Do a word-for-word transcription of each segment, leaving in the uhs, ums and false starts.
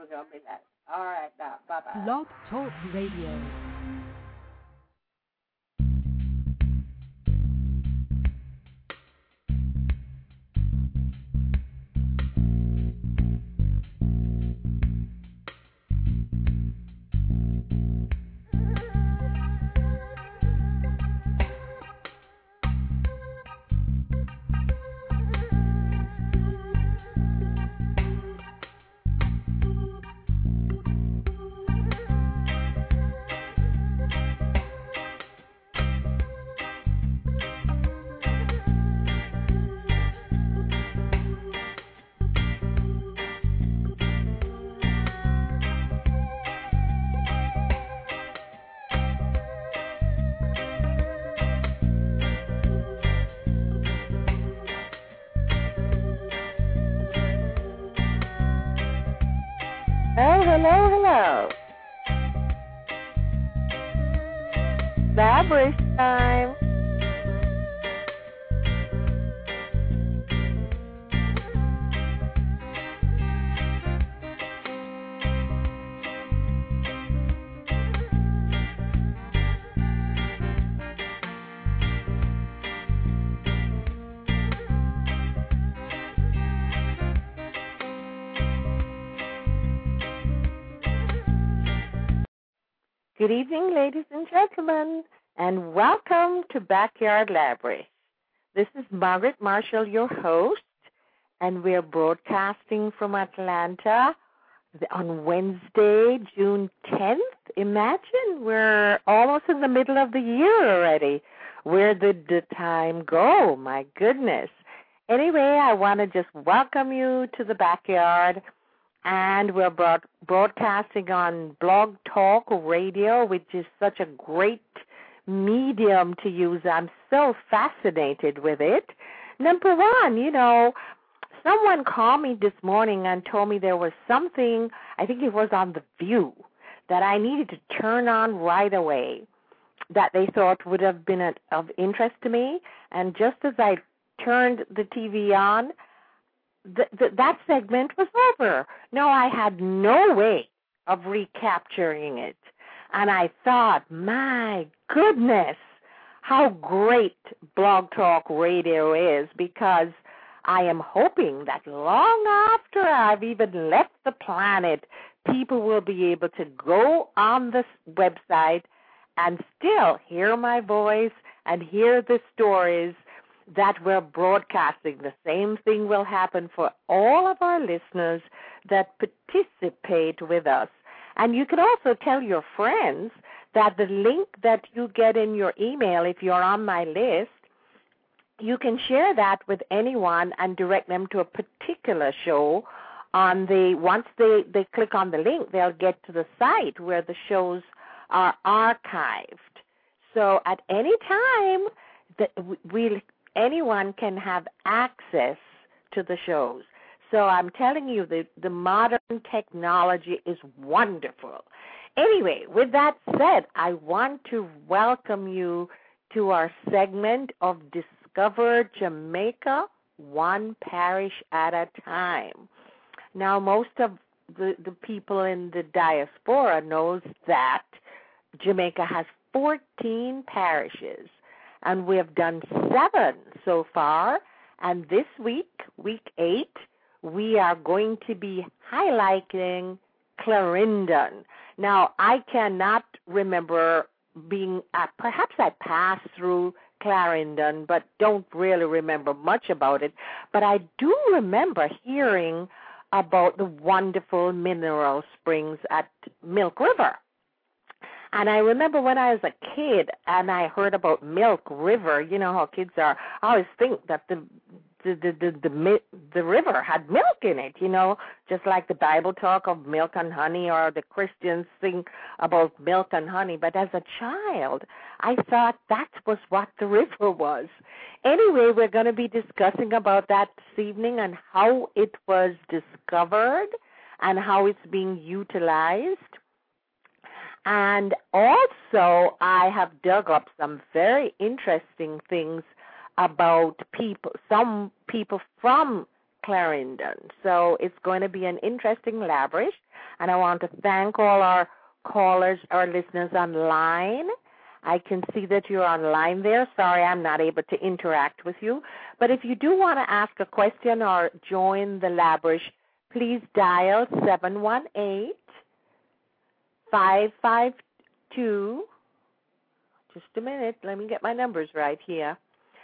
we're going to be like. All right, now. Bye-bye. Blog Talk Radio. Oh, hello, hello. Labyrinth time. Good evening, ladies and gentlemen, and welcome to Backyard Labyrinth. This is Margaret Marshall, your host, and we're broadcasting from Atlanta on Wednesday, June tenth. Imagine, we're almost in the middle of the year already. Where did the time go? My goodness. Anyway, I want to just welcome you to the backyard. And we're broad- broadcasting on Blog Talk Radio, which is such a great medium to use. I'm so fascinated with it. Number one, you know, someone called me this morning and told me there was something, I think it was on The View, that I needed to turn on right away that they thought would have been a, of interest to me. And just as I turned the T V on, The, the, that segment was over. No, I had no way of recapturing it. And I thought, my goodness, how great Blog Talk Radio is, because I am hoping that long after I've even left the planet, people will be able to go on this website and still hear my voice and hear the stories that we're broadcasting. The same thing will happen for all of our listeners that participate with us. And you can also tell your friends that the link that you get in your email, if you're on my list, you can share that with anyone and direct them to a particular show. On the once they, they click on the link, they'll get to the site where the shows are archived. So at any time, that we'll anyone can have access to the shows. So I'm telling you, the, the modern technology is wonderful. Anyway, with that said, I want to welcome you to our segment of Discover Jamaica, one parish at a time. Now, most of the, the people in the diaspora knows that Jamaica has fourteen parishes. And we have done seven so far. And this week, week eight, we are going to be highlighting Clarendon. Now, I cannot remember being, uh, perhaps I passed through Clarendon, but don't really remember much about it. But I do remember hearing about the wonderful mineral springs at Milk River. And I remember when I was a kid and I heard about Milk River, you know how kids are, I always think that the the the the, the, the river had milk in it, you know, just like the Bible talk of milk and honey, or the Christians sing about milk and honey. But as a child, I thought that was what the river was. Anyway, we're going to be discussing about that this evening and how it was discovered and how it's being utilized. And also, I have dug up some very interesting things about people, some people from Clarendon. So it's going to be an interesting labyrinth. And I want to thank all our callers or listeners online. I can see that you're online there. Sorry, I'm not able to interact with you. But if you do want to ask a question or join the Labrish, please dial seven one eight, five five two, just a minute, let me get my numbers right here.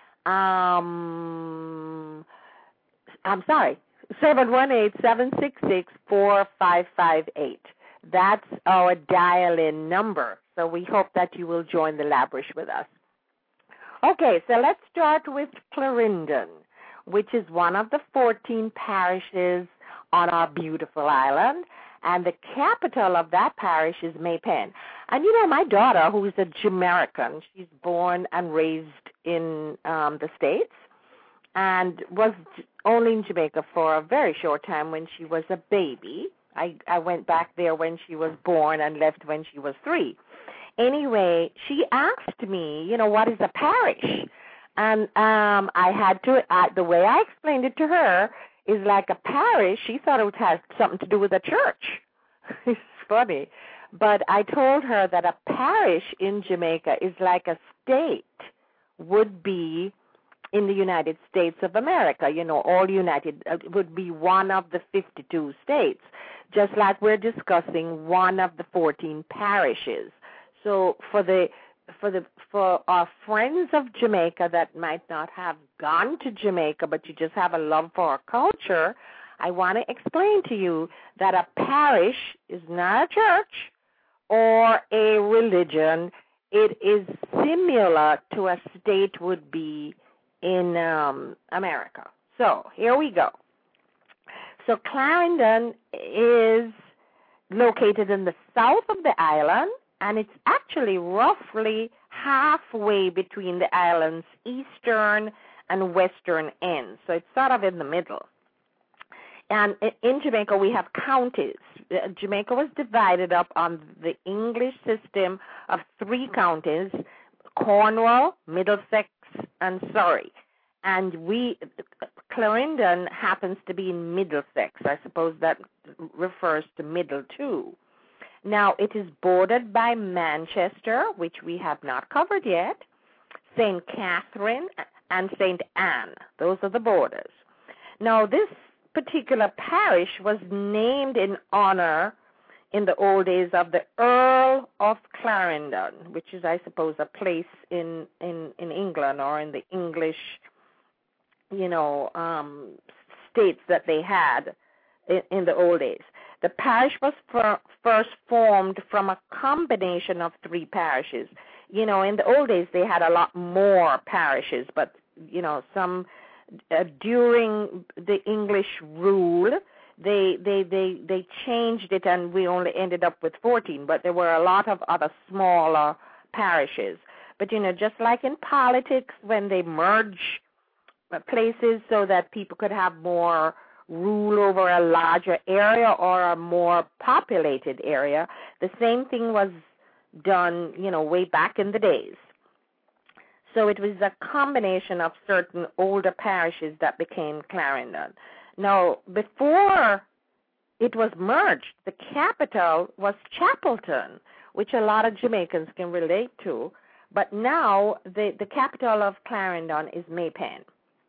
Um, I'm sorry, seven one eight, seven six six, four five five eight. That's our dial-in number. So we hope that you will join the Labrish with us. Okay, so let's start with Clarendon, which is one of the fourteen parishes on our beautiful island, and the capital of that parish is May Pen. And you know, my daughter, who is a Jamaican, she's born and raised in um, the States, and was only in Jamaica for a very short time when she was a baby. I, I went back there when she was born and left when she was three. Anyway, she asked me, you know, what is a parish? And um, I had to, uh, the way I explained it to her is like a parish. She thought it had something to do with a church. It's funny. But I told her that a parish in Jamaica is like a state would be in the United States of America. You know, all United uh, would be one of the fifty-two states, just like we're discussing one of the fourteen parishes. So for the for the for our friends of Jamaica that might not have gone to Jamaica, but you just have a love for our culture, I want to explain to you that a parish is not a church or a religion. It is similar to a state would be in um, America. So here we go. So Clarendon is located in the south of the island, and it's actually roughly halfway between the island's eastern and western ends. So it's sort of in the middle. And in Jamaica, we have counties. Jamaica was divided up on the English system of three counties: Cornwall, Middlesex, and Surrey. And we, Clarendon happens to be in Middlesex. I suppose that refers to middle too. Now, it is bordered by Manchester, which we have not covered yet, Saint Catherine, and Saint Anne. Those are the borders. Now, this particular parish was named in honor in the old days of the Earl of Clarendon, which is, I suppose, a place in, in, in England or in the English, you know, um, states that they had in, in the old days. The parish was for, first formed from a combination of three parishes. You know, in the old days, they had a lot more parishes, but, you know, some uh, during the English rule, They, they they they changed it, and we only ended up with fourteen, but there were a lot of other smaller parishes. But, you know, just like in politics, when they merge places so that people could have more rule over a larger area or a more populated area, the same thing was done, you know, way back in the days. So it was a combination of certain older parishes that became Clarendon. Now, before it was merged, the capital was Chapelton, which a lot of Jamaicans can relate to. But now the, the capital of Clarendon is May Pen.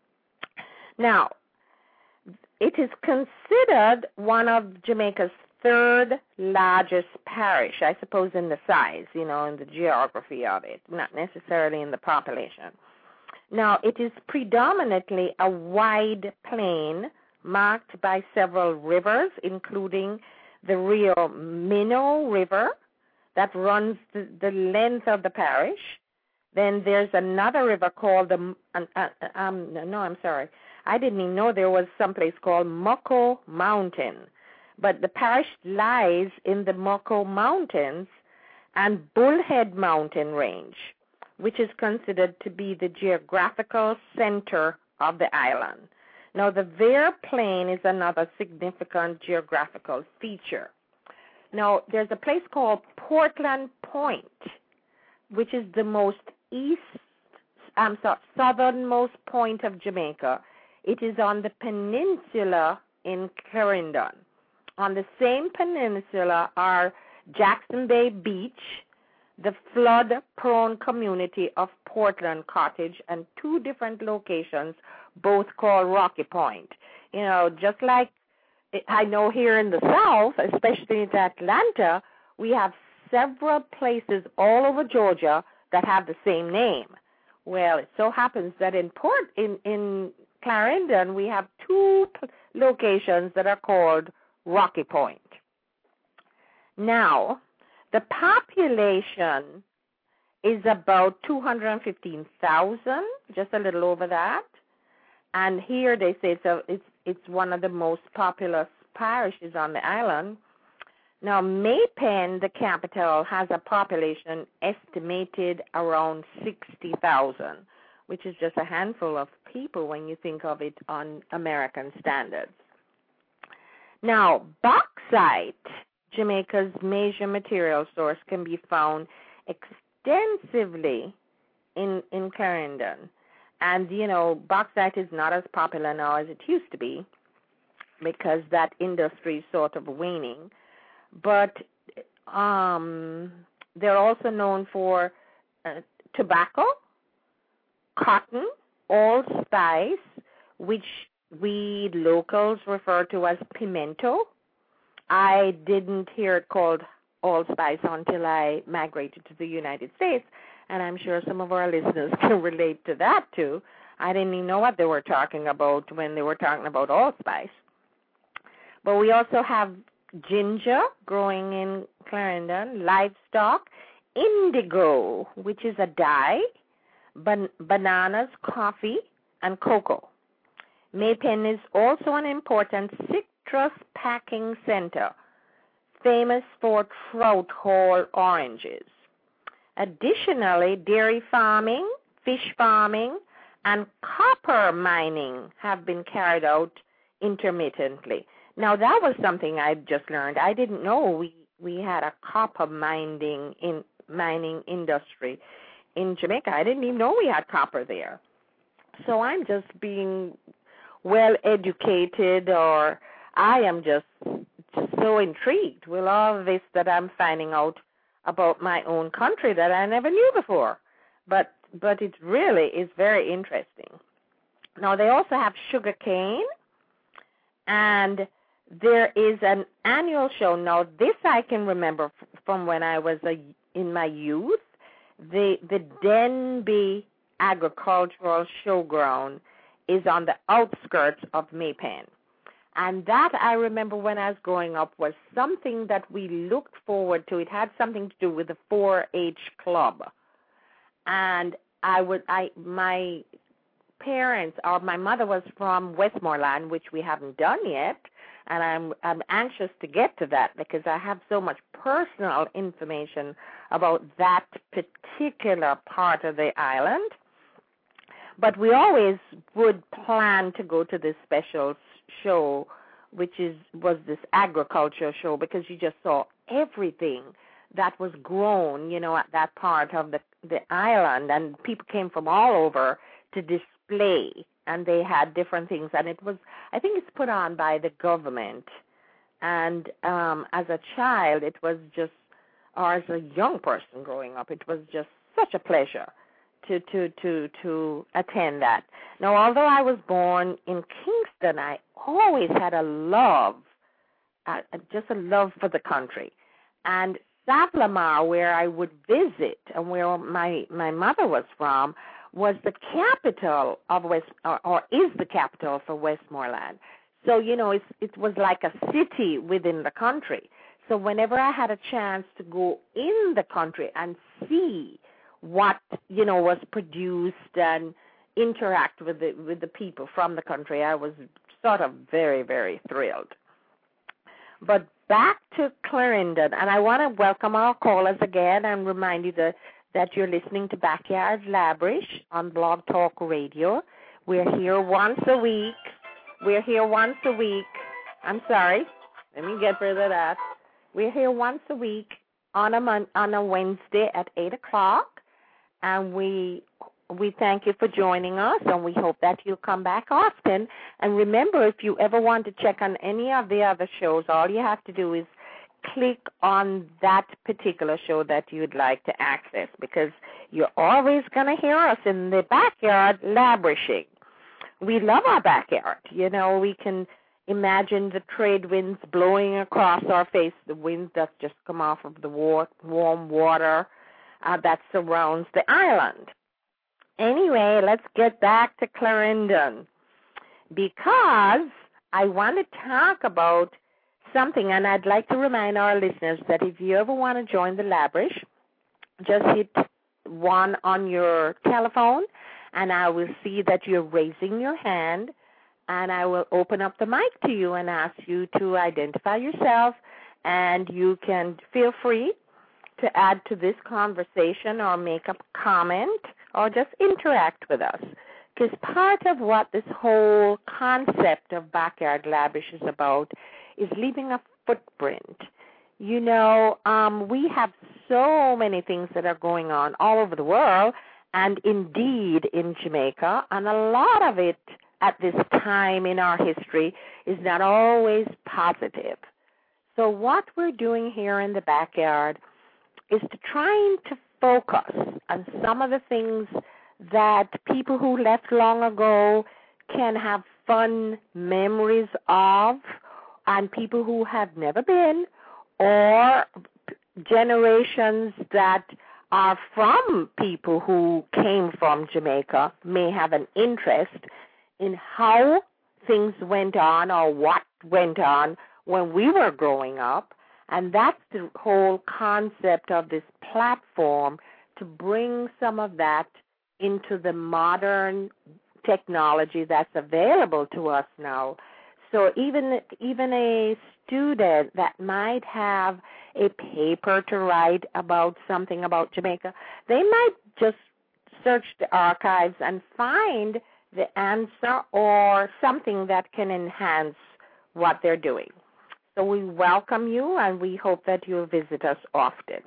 Now, it is considered one of Jamaica's third largest parish, I suppose, in the size, you know, in the geography of it, not necessarily in the population. Now, it is predominantly a wide plain marked by several rivers, including the Rio Minho River that runs the, the length of the parish. Then there's another river called the, uh, um, no, I'm sorry, I didn't even know there was someplace called Mucko Mountain. But the parish lies in the Mucko Mountains and Bullhead Mountain Range, which is considered to be the geographical center of the island. Now, the Vere Plain is another significant geographical feature. Now, there's a place called Portland Point, which is the most east, I'm sorry, southernmost point of Jamaica. It is on the peninsula in Clarendon. on the same peninsula are Jackson Bay Beach, the flood-prone community of Portland Cottage, and two different locations, both called Rocky Point. You know, just like I know here in the South, especially in Atlanta, we have several places all over Georgia that have the same name. Well, it so happens that in Port in, in Clarendon, we have two locations that are called Rocky Point. Now, the population is about two hundred fifteen thousand, just a little over that. And here they say it's, a, it's, it's one of the most populous parishes on the island. Now, Maypen, the capital, has a population estimated around sixty thousand, which is just a handful of people when you think of it on American standards. Now, bauxite, Jamaica's major material source, can be found extensively in, in Clarendon. And, you know, bauxite is not as popular now as it used to be because that industry is sort of waning. But um, they're also known for uh, tobacco, cotton, allspice, which we locals refer to as pimento. I didn't hear it called allspice until I migrated to the United States, and I'm sure some of our listeners can relate to that too. I didn't even know what they were talking about when they were talking about allspice. But we also have ginger growing in Clarendon, livestock, indigo, which is a dye, ban- bananas, coffee, and cocoa. Maypen is also an important citrus packing center, famous for Trout Hall oranges. Additionally, dairy farming, fish farming, and copper mining have been carried out intermittently. Now, that was something I just learned. I didn't know we, we had a copper mining in mining industry in Jamaica. I didn't even know we had copper there. So I'm just being well educated, or I am just, just so intrigued with all of this that I'm finding out about my own country that I never knew before. But but it really is very interesting. Now, they also have sugar cane, and there is an annual show. Now, this I can remember from when I was a, in my youth. The, the Denby Agricultural Showground is on the outskirts of Maypen. And that, I remember when I was growing up, was something that we looked forward to. It had something to do with the four H club. And I would, I, my parents, or my mother was from Westmoreland, which we haven't done yet. And I'm I'm anxious to get to that because I have so much personal information about that particular part of the island. But we always would plan to go to this special show, which is was this agriculture show, because you just saw everything that was grown, you know, at that part of the, the island. And people came from all over to display. And they had different things, and it was, I think it's put on by the government. And um, as a child, it was just, or as a young person growing up, it was just such a pleasure to to to to attend that. Now, although I was born in Kingston, I always had a love, uh, just a love for the country. And Savlamar, where I would visit, and where my my mother was from, was the capital of West, or, or is the capital for Westmoreland. So, you know, it's, it was like a city within the country. So whenever I had a chance to go in the country and see what, you know, was produced and interact with the, with the people from the country, I was sort of very, very thrilled. But back to Clarendon, and I want to welcome our callers again and remind you that that you're listening to Backyard Labrish on Blog Talk Radio. We're here once a week. We're here once a week. I'm sorry. Let me get rid of that. We're here once a week on a mon- on a Wednesday at eight o'clock, and we we thank you for joining us, and we hope that you'll come back often. And remember, if you ever want to check on any of the other shows, all you have to do is click on that particular show that you'd like to access, because you're always going to hear us in the backyard labrishing. We love our backyard. You know, we can imagine the trade winds blowing across our face, the winds that just come off of the war- warm water uh, that surrounds the island. Anyway, let's get back to Clarendon, because I want to talk about something, and I'd like to remind our listeners that if you ever want to join the Labrish, just hit one on your telephone, and I will see that you're raising your hand, and I will open up the mic to you and ask you to identify yourself, and you can feel free to add to this conversation or make a comment or just interact with us. Because part of what this whole concept of Backyard Labrish is about is leaving a footprint. You know, um, we have so many things that are going on all over the world, and indeed in Jamaica, and a lot of it at this time in our history is not always positive. So what we're doing here in the backyard is to trying to focus on some of the things that people who left long ago can have fun memories of, and people who have never been, or generations that are from people who came from Jamaica may have an interest in how things went on or what went on when we were growing up. And that's the whole concept of this platform, to bring some of that into the modern technology that's available to us now. So even even a student that might have a paper to write about something about Jamaica, they might just search the archives and find the answer or something that can enhance what they're doing. So we welcome you, and we hope that you'll visit us often.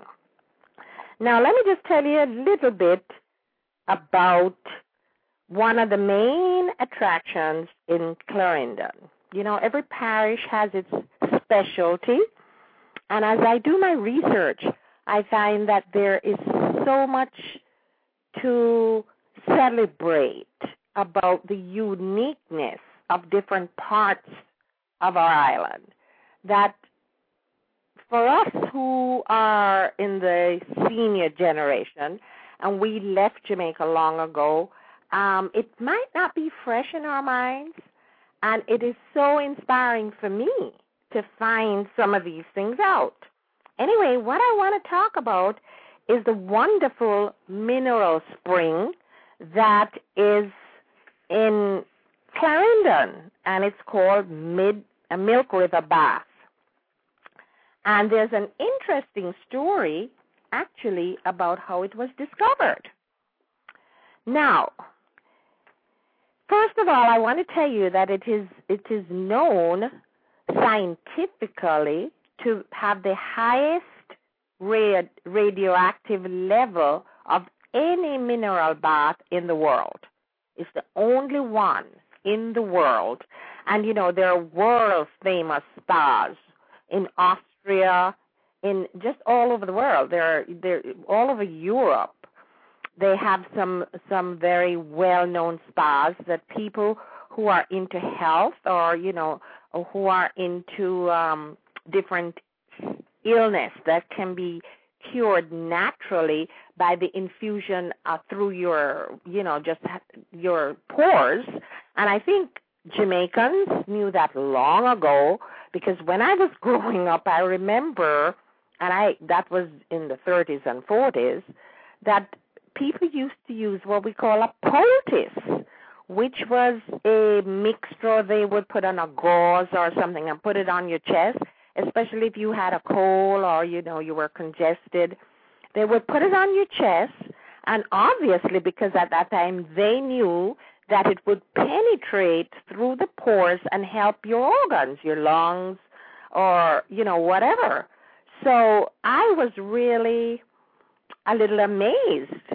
Now, let me just tell you a little bit about one of the main attractions in Clarendon. You know, every parish has its specialty, and as I do my research, I find that there is so much to celebrate about the uniqueness of different parts of our island, that for us who are in the senior generation, and we left Jamaica long ago, um, it might not be fresh in our minds, and it is so inspiring for me to find some of these things out. Anyway, what I want to talk about is the wonderful mineral spring that is in Clarendon, and it's called Mid, uh, Milk River Bath. And there's an interesting story, actually, about how it was discovered. Now, first of all, I want to tell you that it is it is known scientifically to have the highest rad- radioactive level of any mineral bath in the world. It's the only one in the world. And, you know, there are world-famous spas in Austria, in just all over the world. They're, they're all over Europe. They have some some very well-known spas that people who are into health, or, you know, or who are into um, different illness that can be cured naturally by the infusion uh, through your, you know, just your pores. And I think Jamaicans knew that long ago, because when I was growing up, I remember, and I that was in the thirties and forties, that people used to use what we call a poultice, which was a mixture they would put on a gauze or something and put it on your chest, especially if you had a cold or, you know, you were congested. They would put it on your chest, and obviously because at that time they knew that it would penetrate through the pores and help your organs, your lungs, or, you know, whatever. So I was really a little amazed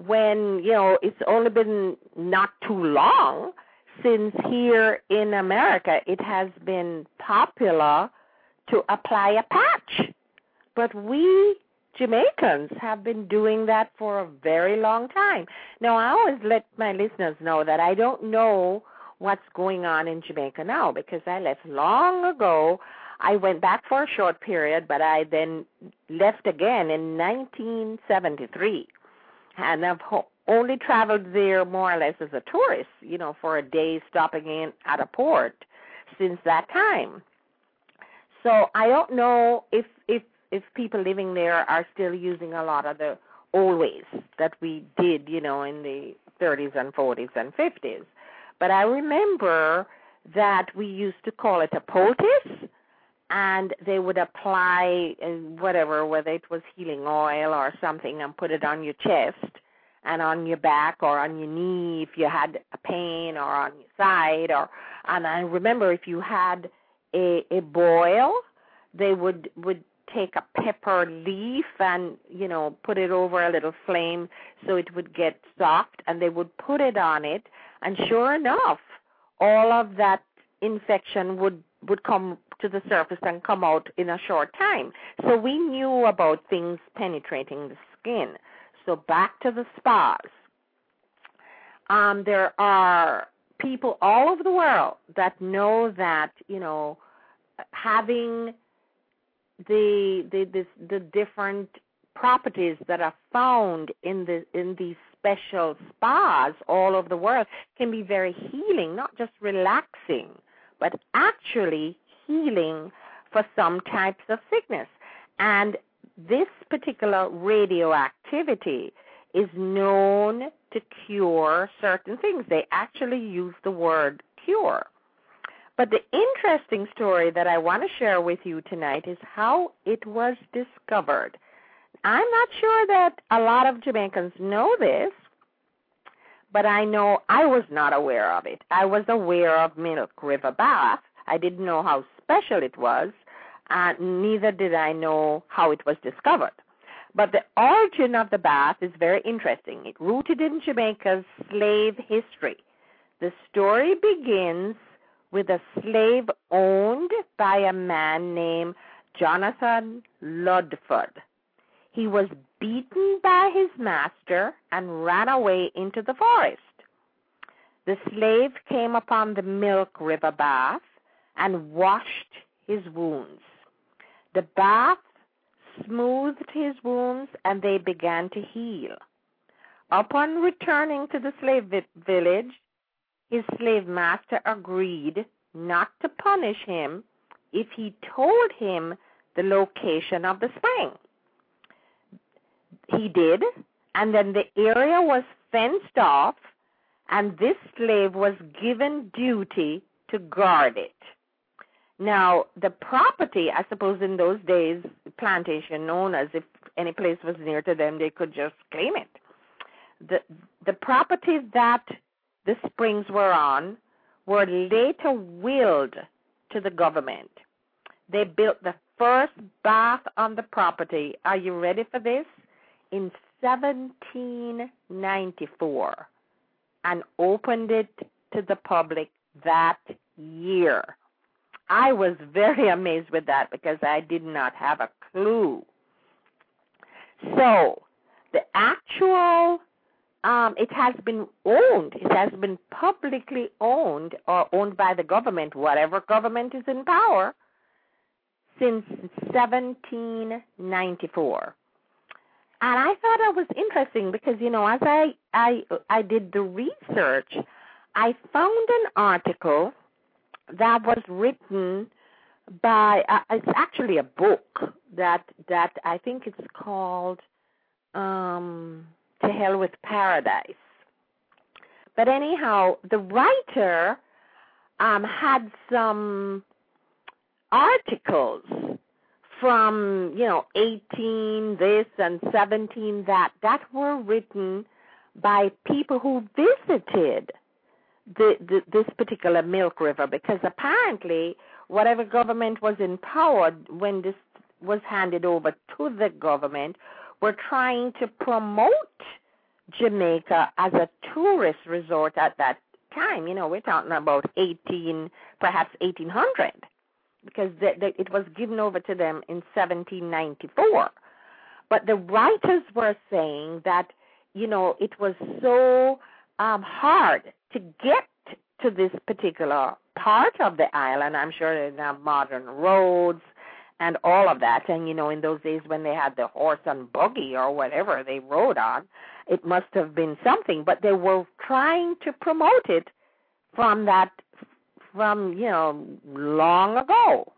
when, you know, it's only been not too long since here in America it has been popular to apply a patch. But we Jamaicans have been doing that for a very long time. Now, I always let my listeners know that I don't know what's going on in Jamaica now because I left long ago. I went back for a short period, but I then left again in nineteen seventy-three. And I've ho- only traveled there more or less as a tourist, you know, for a day stopping in at a port since that time. So I don't know if if if people living there are still using a lot of the old ways that we did, you know, in the thirties and forties and fifties. But I remember that we used to call it a poultice, and they would apply uh, whatever, whether it was healing oil or something, and put it on your chest and on your back or on your knee if you had a pain, or on your side. Or and I remember if you had a, a boil, they would, would take a pepper leaf and, you know, put it over a little flame so it would get soft, and they would put it on it, and sure enough, all of that infection would, would come to the surface and come out in a short time. So we knew about things penetrating the skin. So back to the spas. Um, there are people all over the world that know that, you know, having the the this, the different properties that are found in the in these special spas all over the world can be very healing, not just relaxing, but actually healing for some types of sickness. And this particular radioactivity is known to cure certain things. They actually use the word cure. But the interesting story that I want to share with you tonight is how it was discovered. I'm not sure that a lot of Jamaicans know this, but I know I was not aware of it. I was aware of Milk River Bath. I didn't know how special it was, and neither did I know how it was discovered. But the origin of the bath is very interesting. It rooted in Jamaica's slave history. The story begins with a slave owned by a man named Jonathan Ludford. He was beaten by his master and ran away into the forest. The slave came upon the Milk River Bath and washed his wounds. The bath smoothed his wounds, and they began to heal. Upon returning to the slave vi- village, his slave master agreed not to punish him if he told him the location of the spring. He did, and then the area was fenced off, and this slave was given duty to guard it. Now, the property, I suppose in those days, plantation owners, if any place was near to them, they could just claim it. The, the property that the springs were on were later willed to the government. They built the first bath on the property. Are you ready for this? In seventeen ninety-four, and opened it to the public that year. I was very amazed with that because I did not have a clue. So the actual, um, it has been owned, it has been publicly owned or owned by the government, whatever government is in power, since seventeen ninety-four. And I thought that was interesting because, you know, as I, I, I did the research, I found an article that was written by, uh, it's actually a book that that I think it's called um, To Hell with Paradise. But anyhow, the writer um, had some articles from, you know, eighteen this and seventeen that, that were written by people who visited The, the, this particular Milk River, because apparently whatever government was in power when this was handed over to the government were trying to promote Jamaica as a tourist resort at that time. You know, we're talking about eighteen, perhaps eighteen hundred, because the, the, it was given over to them in seventeen ninety-four. But the writers were saying that, you know, it was so um, hard to get to this particular part of the island. I'm sure they didn't have modern roads and all of that. And, you know, in those days when they had the horse and buggy or whatever they rode on, it must have been something. But they were trying to promote it from that, from, you know, long ago.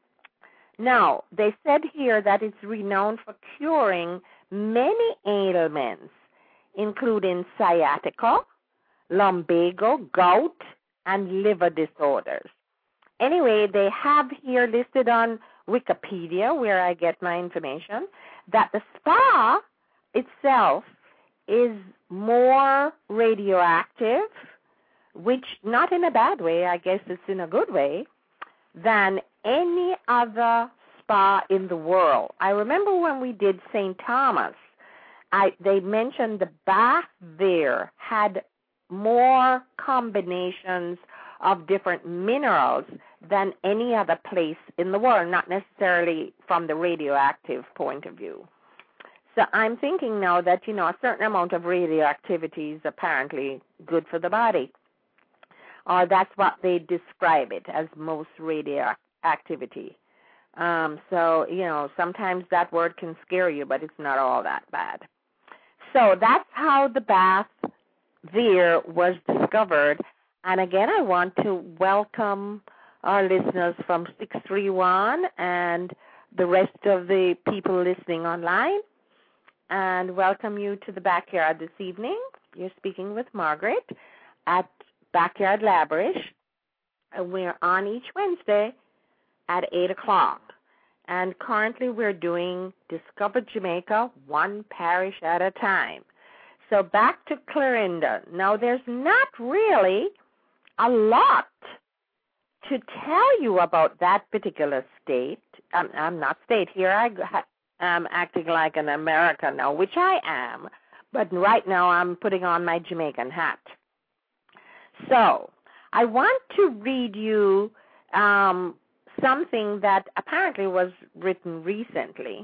Now, they said here that it's renowned for curing many ailments, including sciatica, lumbago, gout, and liver disorders. Anyway, they have here listed on Wikipedia, where I get my information, that the spa itself is more radioactive, which not in a bad way, I guess it's in a good way, than any other spa in the world. I remember when we did Saint Thomas, I, they mentioned the bath there had more combinations of different minerals than any other place in the world, not necessarily from the radioactive point of view. So I'm thinking now that, you know, a certain amount of radioactivity is apparently good for the body. Or that's what they describe it as, most radioactivity. Um, so, you know, sometimes that word can scare you, but it's not all that bad. So that's how the bath there was discovered. And again, I want to welcome our listeners from six three one and the rest of the people listening online, and welcome you to the backyard this evening. You're speaking with Margaret at Backyard Labrish, and we're on each Wednesday at eight o'clock. And currently we're doing Discover Jamaica one parish at a time. So back to Clarinda. Now, there's not really a lot to tell you about that particular state. I'm, I'm not state here. I am acting like an American now, which I am. But right now I'm putting on my Jamaican hat. So I want to read you um, something that apparently was written recently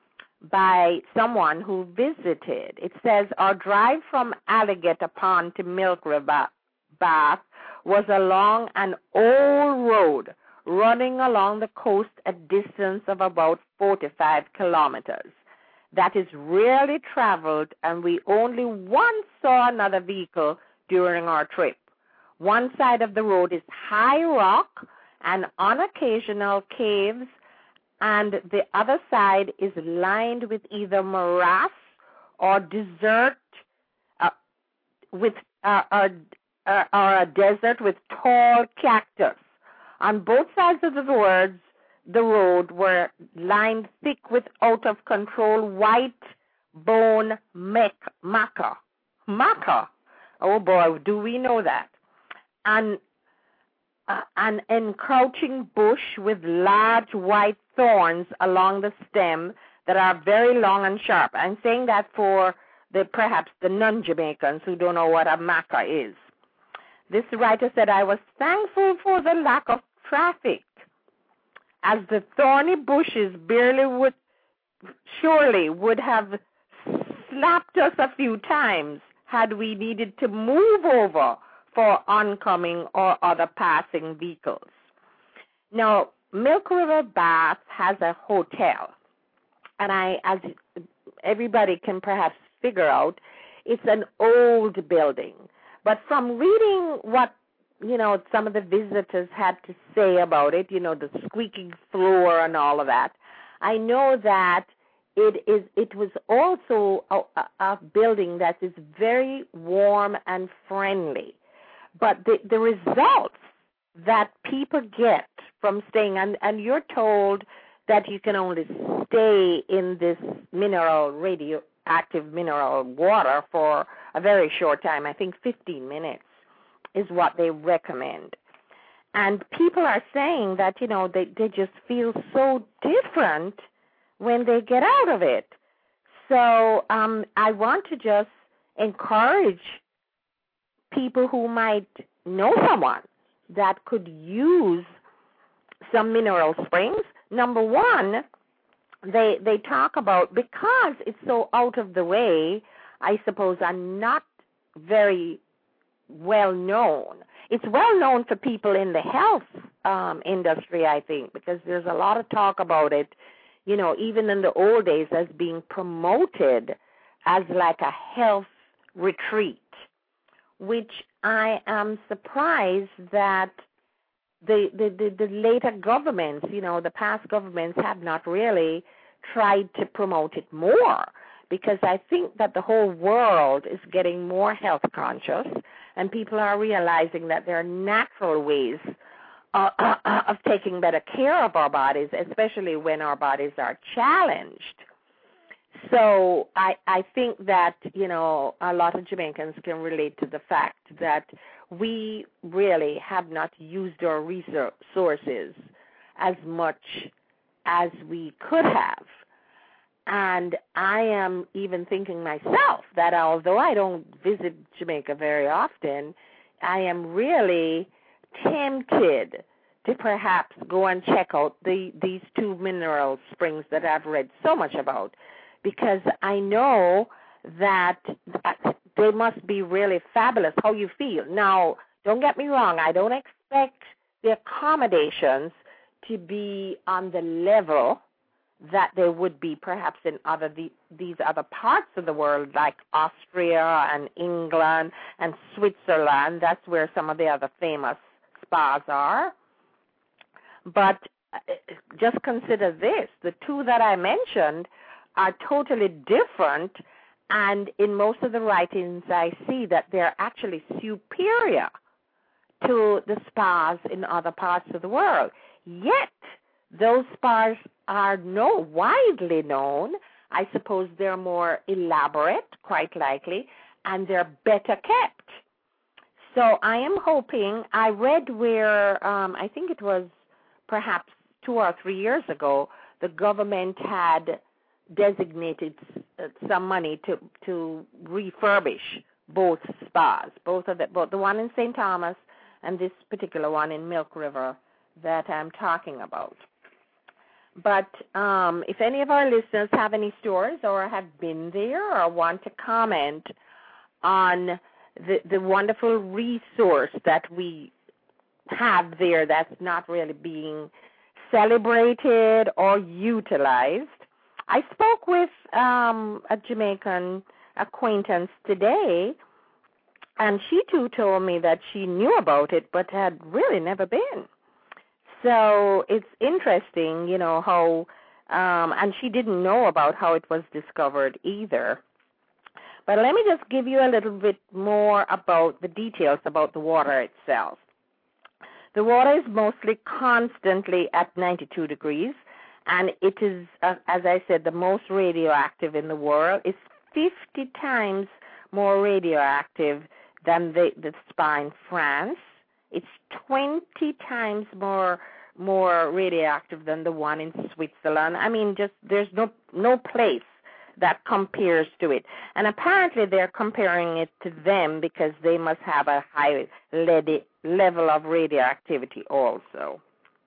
by someone who visited. It says, our drive from Alligator Pond to Milk River Bath was along an old road running along the coast a distance of about forty-five kilometers. That is rarely traveled, and we only once saw another vehicle during our trip. One side of the road is high rock and on occasional caves, and the other side is lined with either morass or desert, uh, with uh, or, uh, or a desert with tall cactus. On both sides of the roads, the road were lined thick with out-of-control white bone maca. Maca. Oh boy, do we know that? And uh, an encroaching bush with large white thorns along the stem that are very long and sharp. I'm saying that for the perhaps the non-Jamaicans who don't know what a maca is. This writer said, I was thankful for the lack of traffic, as the thorny bushes barely would, surely would have slapped us a few times had we needed to move over for oncoming or other passing vehicles. Now, Milk River Bath has a hotel, and I, as everybody can perhaps figure out, it's an old building. But from reading what, you know, some of the visitors had to say about it, you know, the squeaking floor and all of that, I know that it is. It was also a, a, a building that is very warm and friendly. But the, the results that people get from staying, and, and you're told that you can only stay in this mineral, radioactive mineral water for a very short time, I think fifteen minutes is what they recommend. And people are saying that, you know, they, they just feel so different when they get out of it. So um, I want to just encourage people who might know someone that could use some mineral springs. Number one, they they talk about, because it's so out of the way, I suppose, and not very well known. It's well known for people in the health um, industry, I think, because there's a lot of talk about it, you know, even in the old days, as being promoted as like a health retreat, which I am surprised that the, the, the, the later governments, you know, the past governments have not really tried to promote it more, because I think that the whole world is getting more health conscious, and people are realizing that there are natural ways uh, uh, of taking better care of our bodies, especially when our bodies are challenged. So I, I think that, you know, a lot of Jamaicans can relate to the fact that we really have not used our resources as much as we could have. And I am even thinking myself that although I don't visit Jamaica very often, I am really tempted to perhaps go and check out the, these two mineral springs that I've read so much about, because I know that they must be really fabulous. How you feel. Now, don't get me wrong, I don't expect the accommodations to be on the level that they would be perhaps in other the, these other parts of the world, like Austria and England and Switzerland. That's where some of the other famous spas are. But just consider this. The two that I mentioned are totally different, and in most of the writings I see that they're actually superior to the spas in other parts of the world. Yet, those spas are no widely known. I suppose they're more elaborate, quite likely, and they're better kept. So I am hoping, I read where, um, I think it was perhaps two or three years ago, the government had designated some money to, to refurbish both spas, both of the, both the one in Saint Thomas and this particular one in Milk River that I'm talking about. But um, if any of our listeners have any stories or have been there or want to comment on the, the wonderful resource that we have there that's not really being celebrated or utilized, I spoke with um, a Jamaican acquaintance today, and she too told me that she knew about it but had really never been. So it's interesting, you know, how, um, and she didn't know about how it was discovered either. But let me just give you a little bit more about the details about the water itself. The water is mostly constantly at ninety-two degrees, and it is, uh, as I said, the most radioactive in the world. It's fifty times more radioactive than the, the spa in France. It's twenty times more more radioactive than the one in Switzerland. I mean, just there's no no place that compares to it. And apparently they're comparing it to them because they must have a high lead level of radioactivity also.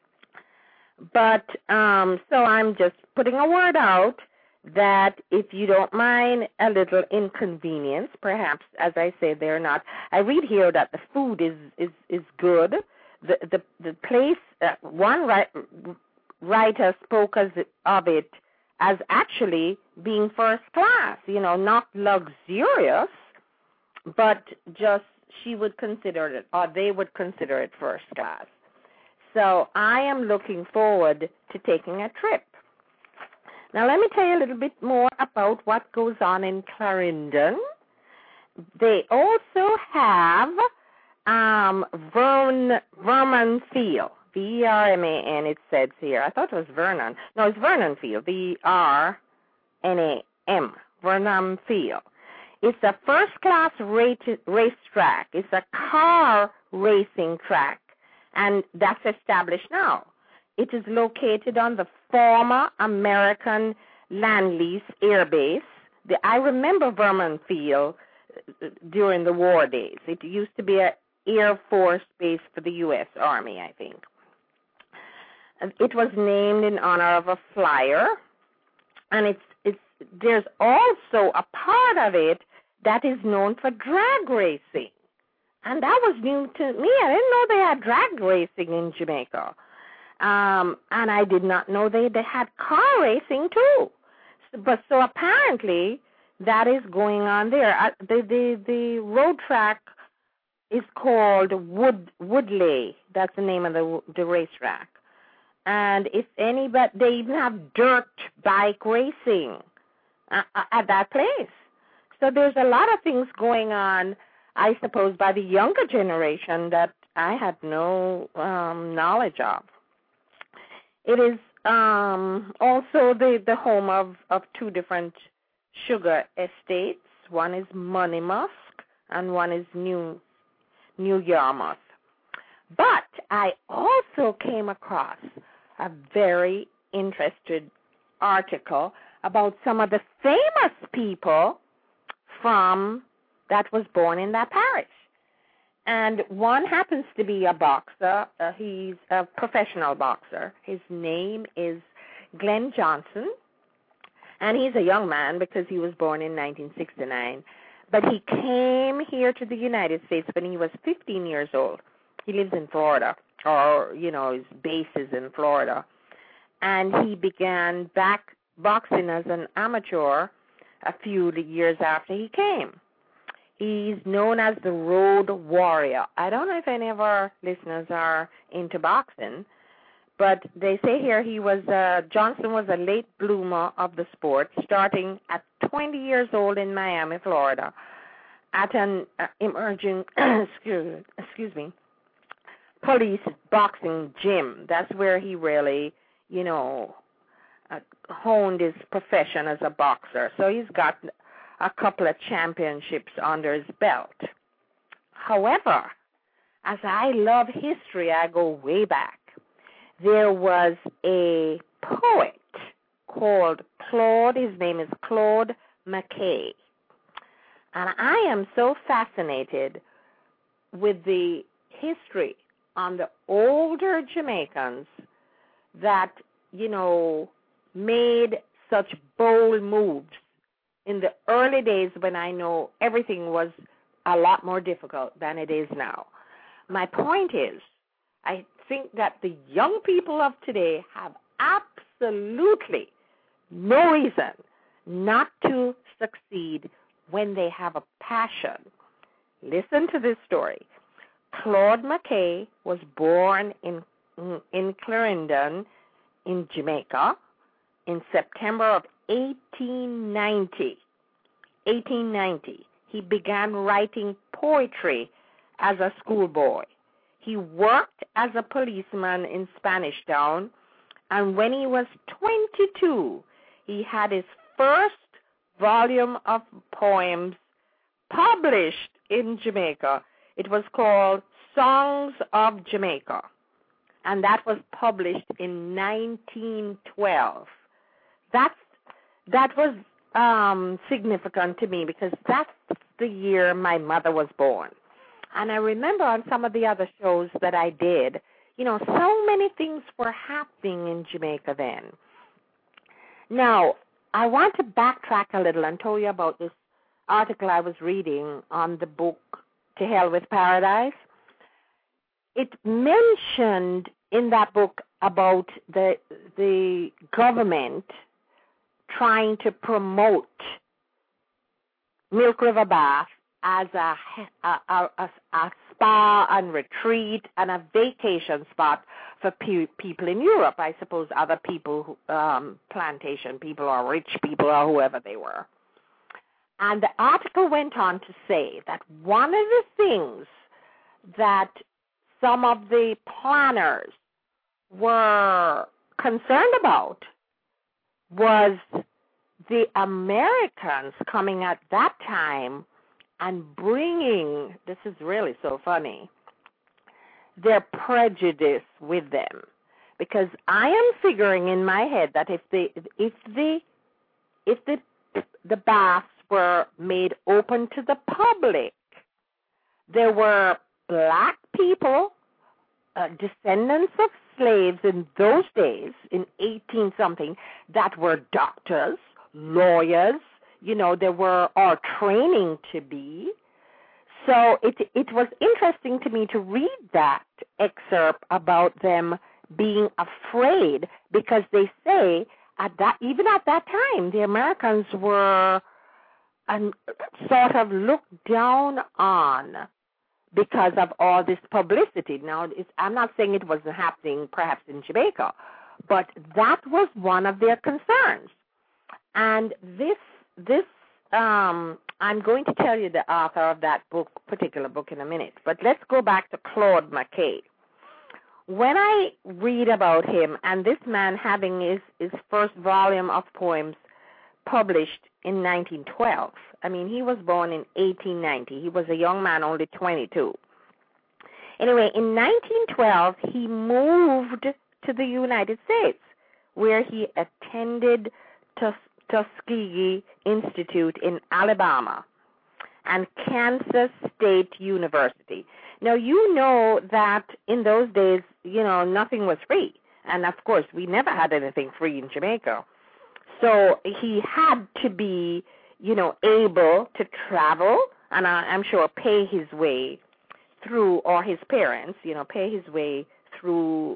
But um, so I'm just putting a word out that if you don't mind a little inconvenience, perhaps, as I say, they're not. I read here that the food is, is, is good. The the the place, uh, one write, writer spoke as, of it as actually being first class, you know, not luxurious, but just she would consider it, or they would consider it first class. So I am looking forward to taking a trip. Now, let me tell you a little bit more about what goes on in Clarendon. They also have um, Vern, Vernon Field, V E R M A N, it says here. I thought it was Vernon. No, it's Vernon Field, V E R N A M, Vernon Field. It's a first-class racetrack. It's a car racing track, and that's established now. It is located on the former American Land Lease Air Base. The, I remember Vernon Field during the war days. It used to be an Air Force base for the U S Army, I think. It was named in honor of a flyer, and it's it's there's also a part of it that is known for drag racing. And that was new to me. I didn't know they had drag racing in Jamaica. Um, and I did not know they, they had car racing, too. So, but so apparently that is going on there. Uh, the, the, the road track is called Wood Woodley. That's the name of the, the racetrack. And if anybody, they even have dirt bike racing uh, at that place. So there's a lot of things going on, I suppose, by the younger generation that I had no um, knowledge of. It is um, also the, the home of, of two different sugar estates. One is Moneymusk and one is New, New Yarmouth. But I also came across a very interesting article about some of the famous people from that was born in that parish. And one happens to be a boxer. Uh, he's a professional boxer. His name is Glenn Johnson. And he's a young man because he was born in nineteen sixty-nine. But he came here to the United States when he was fifteen years old. He lives in Florida, or, you know, his base is in Florida. And he began back boxing as an amateur a few years after he came. He's known as the Road Warrior. I don't know if any of our listeners are into boxing, but they say here he was, uh, Johnson was a late bloomer of the sport, starting at twenty years old in Miami, Florida, at an uh, emerging, excuse, excuse me, police boxing gym. That's where he really, you know, uh, honed his profession as a boxer. So he's got a couple of championships under his belt. However, as I love history, I go way back. There was a poet called Claude. His name is Claude McKay. And I am so fascinated with the history on the older Jamaicans that, you know, made such bold moves in the early days when I know everything was a lot more difficult than it is now. My point is, I think that the young people of today have absolutely no reason not to succeed when they have a passion. Listen to this story. Claude McKay was born in, in Clarendon in Jamaica in September of eighteen ninety. eighteen ninety. He began writing poetry as a schoolboy. He worked as a policeman in Spanish Town, and when he was twenty-two, he had his first volume of poems published in Jamaica. It was called Songs of Jamaica, and that was published in nineteen twelve. That's, that was um, significant to me because that's the year my mother was born. And I remember on some of the other shows that I did, you know, so many things were happening in Jamaica then. Now, I want to backtrack a little and tell you about this article I was reading on the book To Hell with Paradise. It mentioned in that book about the the government trying to promote Milk River Bath as a, a, a, a spa and retreat and a vacation spot for pe- people in Europe. I suppose other people, um, plantation people or rich people or whoever they were. And the article went on to say that one of the things that some of the planners were concerned about was the Americans coming at that time and bringing, this is really so funny, their prejudice with them. Because I am figuring in my head that if the if the if the the baths were made open to the public. There were black people, uh, descendants of slaves in those days, in eighteen something, that were doctors, lawyers, you know, they were all training to be. So it it was interesting to me to read that excerpt about them being afraid, because they say at that even at that time the Americans were um, sort of looked down on because of all this publicity. Now, it's, I'm not saying it wasn't happening perhaps in Jamaica, but that was one of their concerns. And this this um, I'm going to tell you the author of that book, particular book, in a minute. But let's go back to Claude McKay. When I read about him, and this man having his, his first volume of poems published in nineteen twelve, I mean, he was born in eighteen ninety. He was a young man, only twenty-two. Anyway, in nineteen twelve, he moved to the United States, where he attended Tus- Tuskegee Institute in Alabama and Kansas State University. Now, you know that in those days, you know, nothing was free. And, of course, we never had anything free in Jamaica. So he had to be, you know, able to travel and I, I'm sure pay his way through, or his parents, you know, pay his way through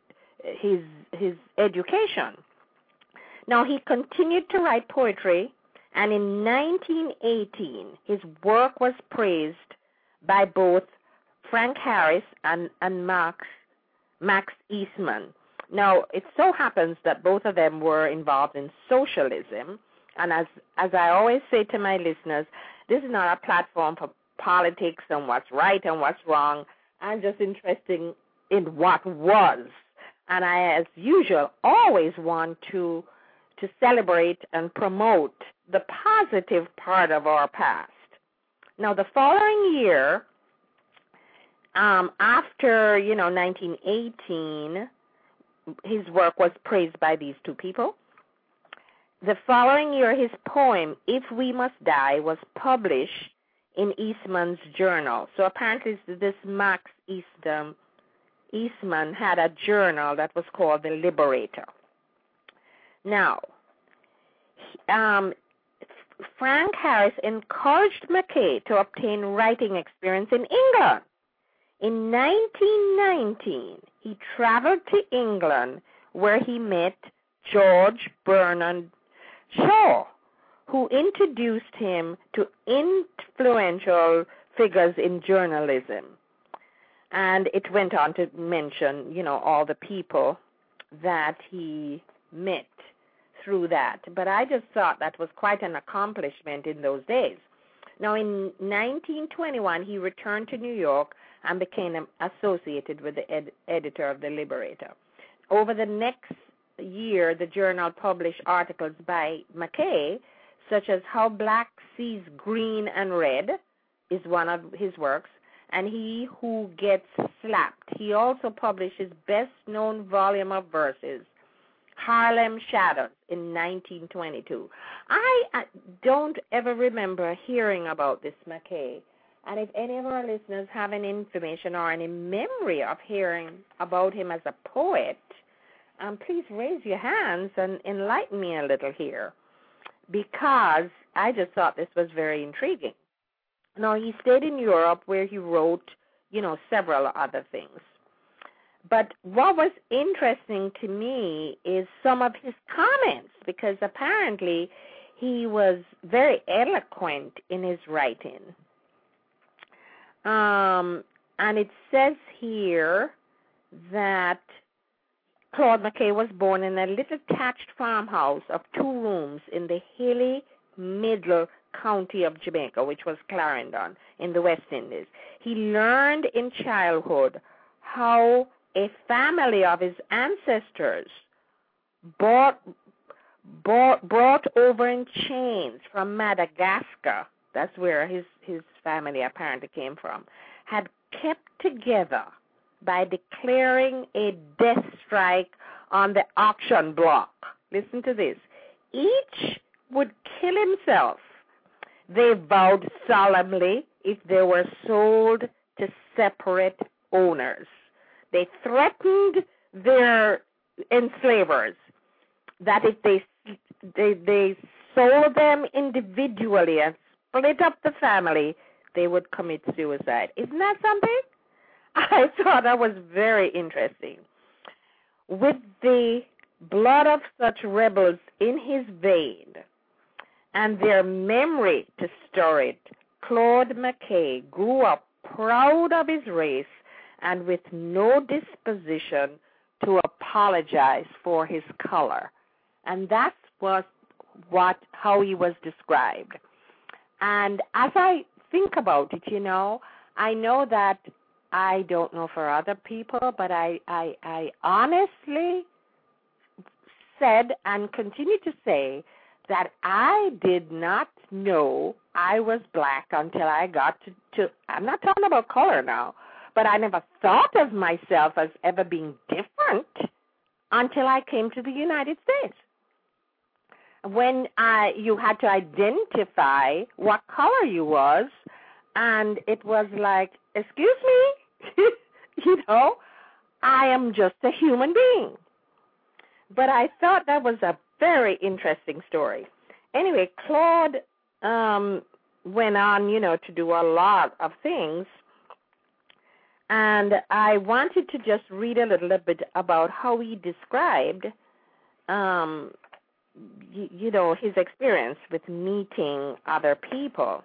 his his education. Now, he continued to write poetry, and in nineteen eighteen, his work was praised by both Frank Harris and, and Max, Max Eastman. Now, it so happens that both of them were involved in socialism, and as as I always say to my listeners, this is not a platform for politics and what's right and what's wrong. I'm just interested in what was, and I, as usual, always want to to celebrate and promote the positive part of our past. Now, the following year, um, after, you know, nineteen eighteen, his work was praised by these two people. The following year, his poem, If We Must Die, was published in Eastman's journal. So apparently this Max Eastham, Eastman had a journal that was called The Liberator. Now, um, Frank Harris encouraged McKay to obtain writing experience in England. In nineteen nineteen, he traveled to England where he met George Bernard Shaw, who introduced him to influential figures in journalism. And it went on to mention, you know, all the people that he met through that. But I just thought that was quite an accomplishment in those days. Now, in nineteen twenty-one, he returned to New York and became associated with the ed- editor of The Liberator. Over the next year, the journal published articles by McKay, such as How Black Sees Green and Red is one of his works, and He Who Gets Slapped. He also published his best-known volume of verses, Harlem Shadows, in nineteen twenty-two. I uh, don't ever remember hearing about this McKay, and if any of our listeners have any information or any memory of hearing about him as a poet, um, please raise your hands and enlighten me a little here, because I just thought this was very intriguing. Now, he stayed in Europe where he wrote, you know, several other things. But what was interesting to me is some of his comments, because apparently he was very eloquent in his writing. Um, and it says here that Claude McKay was born in a little thatched farmhouse of two rooms in the hilly middle county of Jamaica, which was Clarendon in the West Indies. He learned in childhood how a family of his ancestors bought, bought, brought over in chains from Madagascar, that's where his, his family apparently came from, had kept together by declaring a death strike on the auction block. Listen to this. Each would kill himself they vowed solemnly if they were sold to separate owners. They threatened their enslavers that if they they, they sold them individually and split up the family, they would commit suicide. Isn't that something? I thought that was very interesting. With the blood of such rebels in his vein and their memory to store it, Claude McKay grew up proud of his race and with no disposition to apologize for his color. And that was what how he was described. And as I think about it, you know, I know that I don't know for other people, but I, I, I honestly said and continue to say that I did not know I was black until I got to, to I'm not talking about color now, but I never thought of myself as ever being different until I came to the United States. When I, you had to identify what color you was, and it was like, excuse me, you know, I am just a human being. But I thought that was a very interesting story. Anyway, Claude um, went on, you know, to do a lot of things, and I wanted to just read a little bit about how he described um, You, you know, his experience with meeting other people.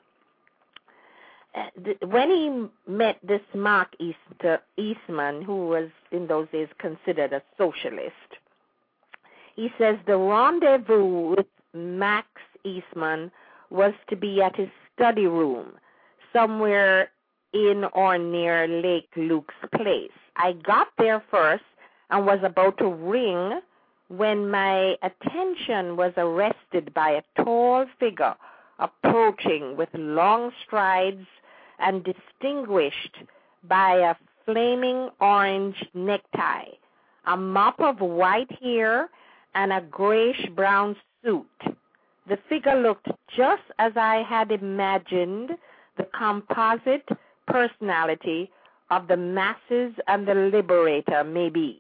When he met this Mark Easter, Eastman, who was in those days considered a socialist, he says the rendezvous with Max Eastman was to be at his study room somewhere in or near Lake Luke's place. I got there first and was about to ring when my attention was arrested by a tall figure approaching with long strides and distinguished by a flaming orange necktie, a mop of white hair, and a grayish-brown suit. The figure looked just as I had imagined the composite personality of the masses and the liberator may be.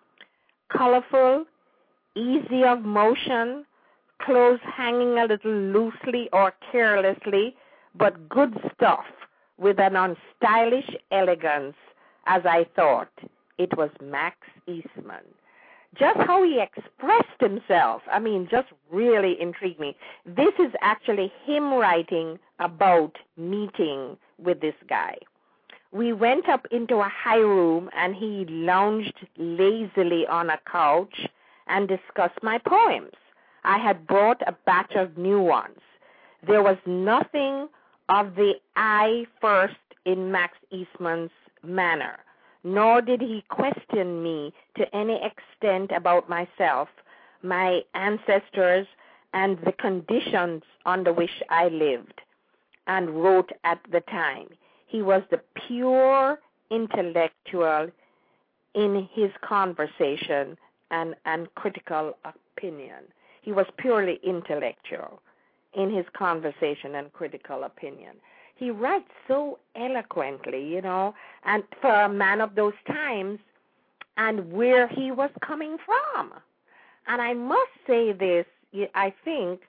Colorful, easy of motion, clothes hanging a little loosely or carelessly, but good stuff with an unstylish elegance, as I thought. It was Max Eastman. Just how he expressed himself, I mean, just really intrigued me. This is actually him writing about meeting with this guy. We went up into a high room, and he lounged lazily on a couch and discussed my poems. I had brought a batch of new ones. There was nothing of the I first in Max Eastman's manner, nor did he question me to any extent about myself, my ancestors, and the conditions under which I lived and wrote at the time. He was the pure intellectual in his conversation and, and critical opinion. He was purely intellectual in his conversation and critical opinion. He writes so eloquently, you know, and for a man of those times and where he was coming from. And I must say this, I think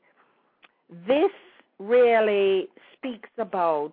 this really speaks about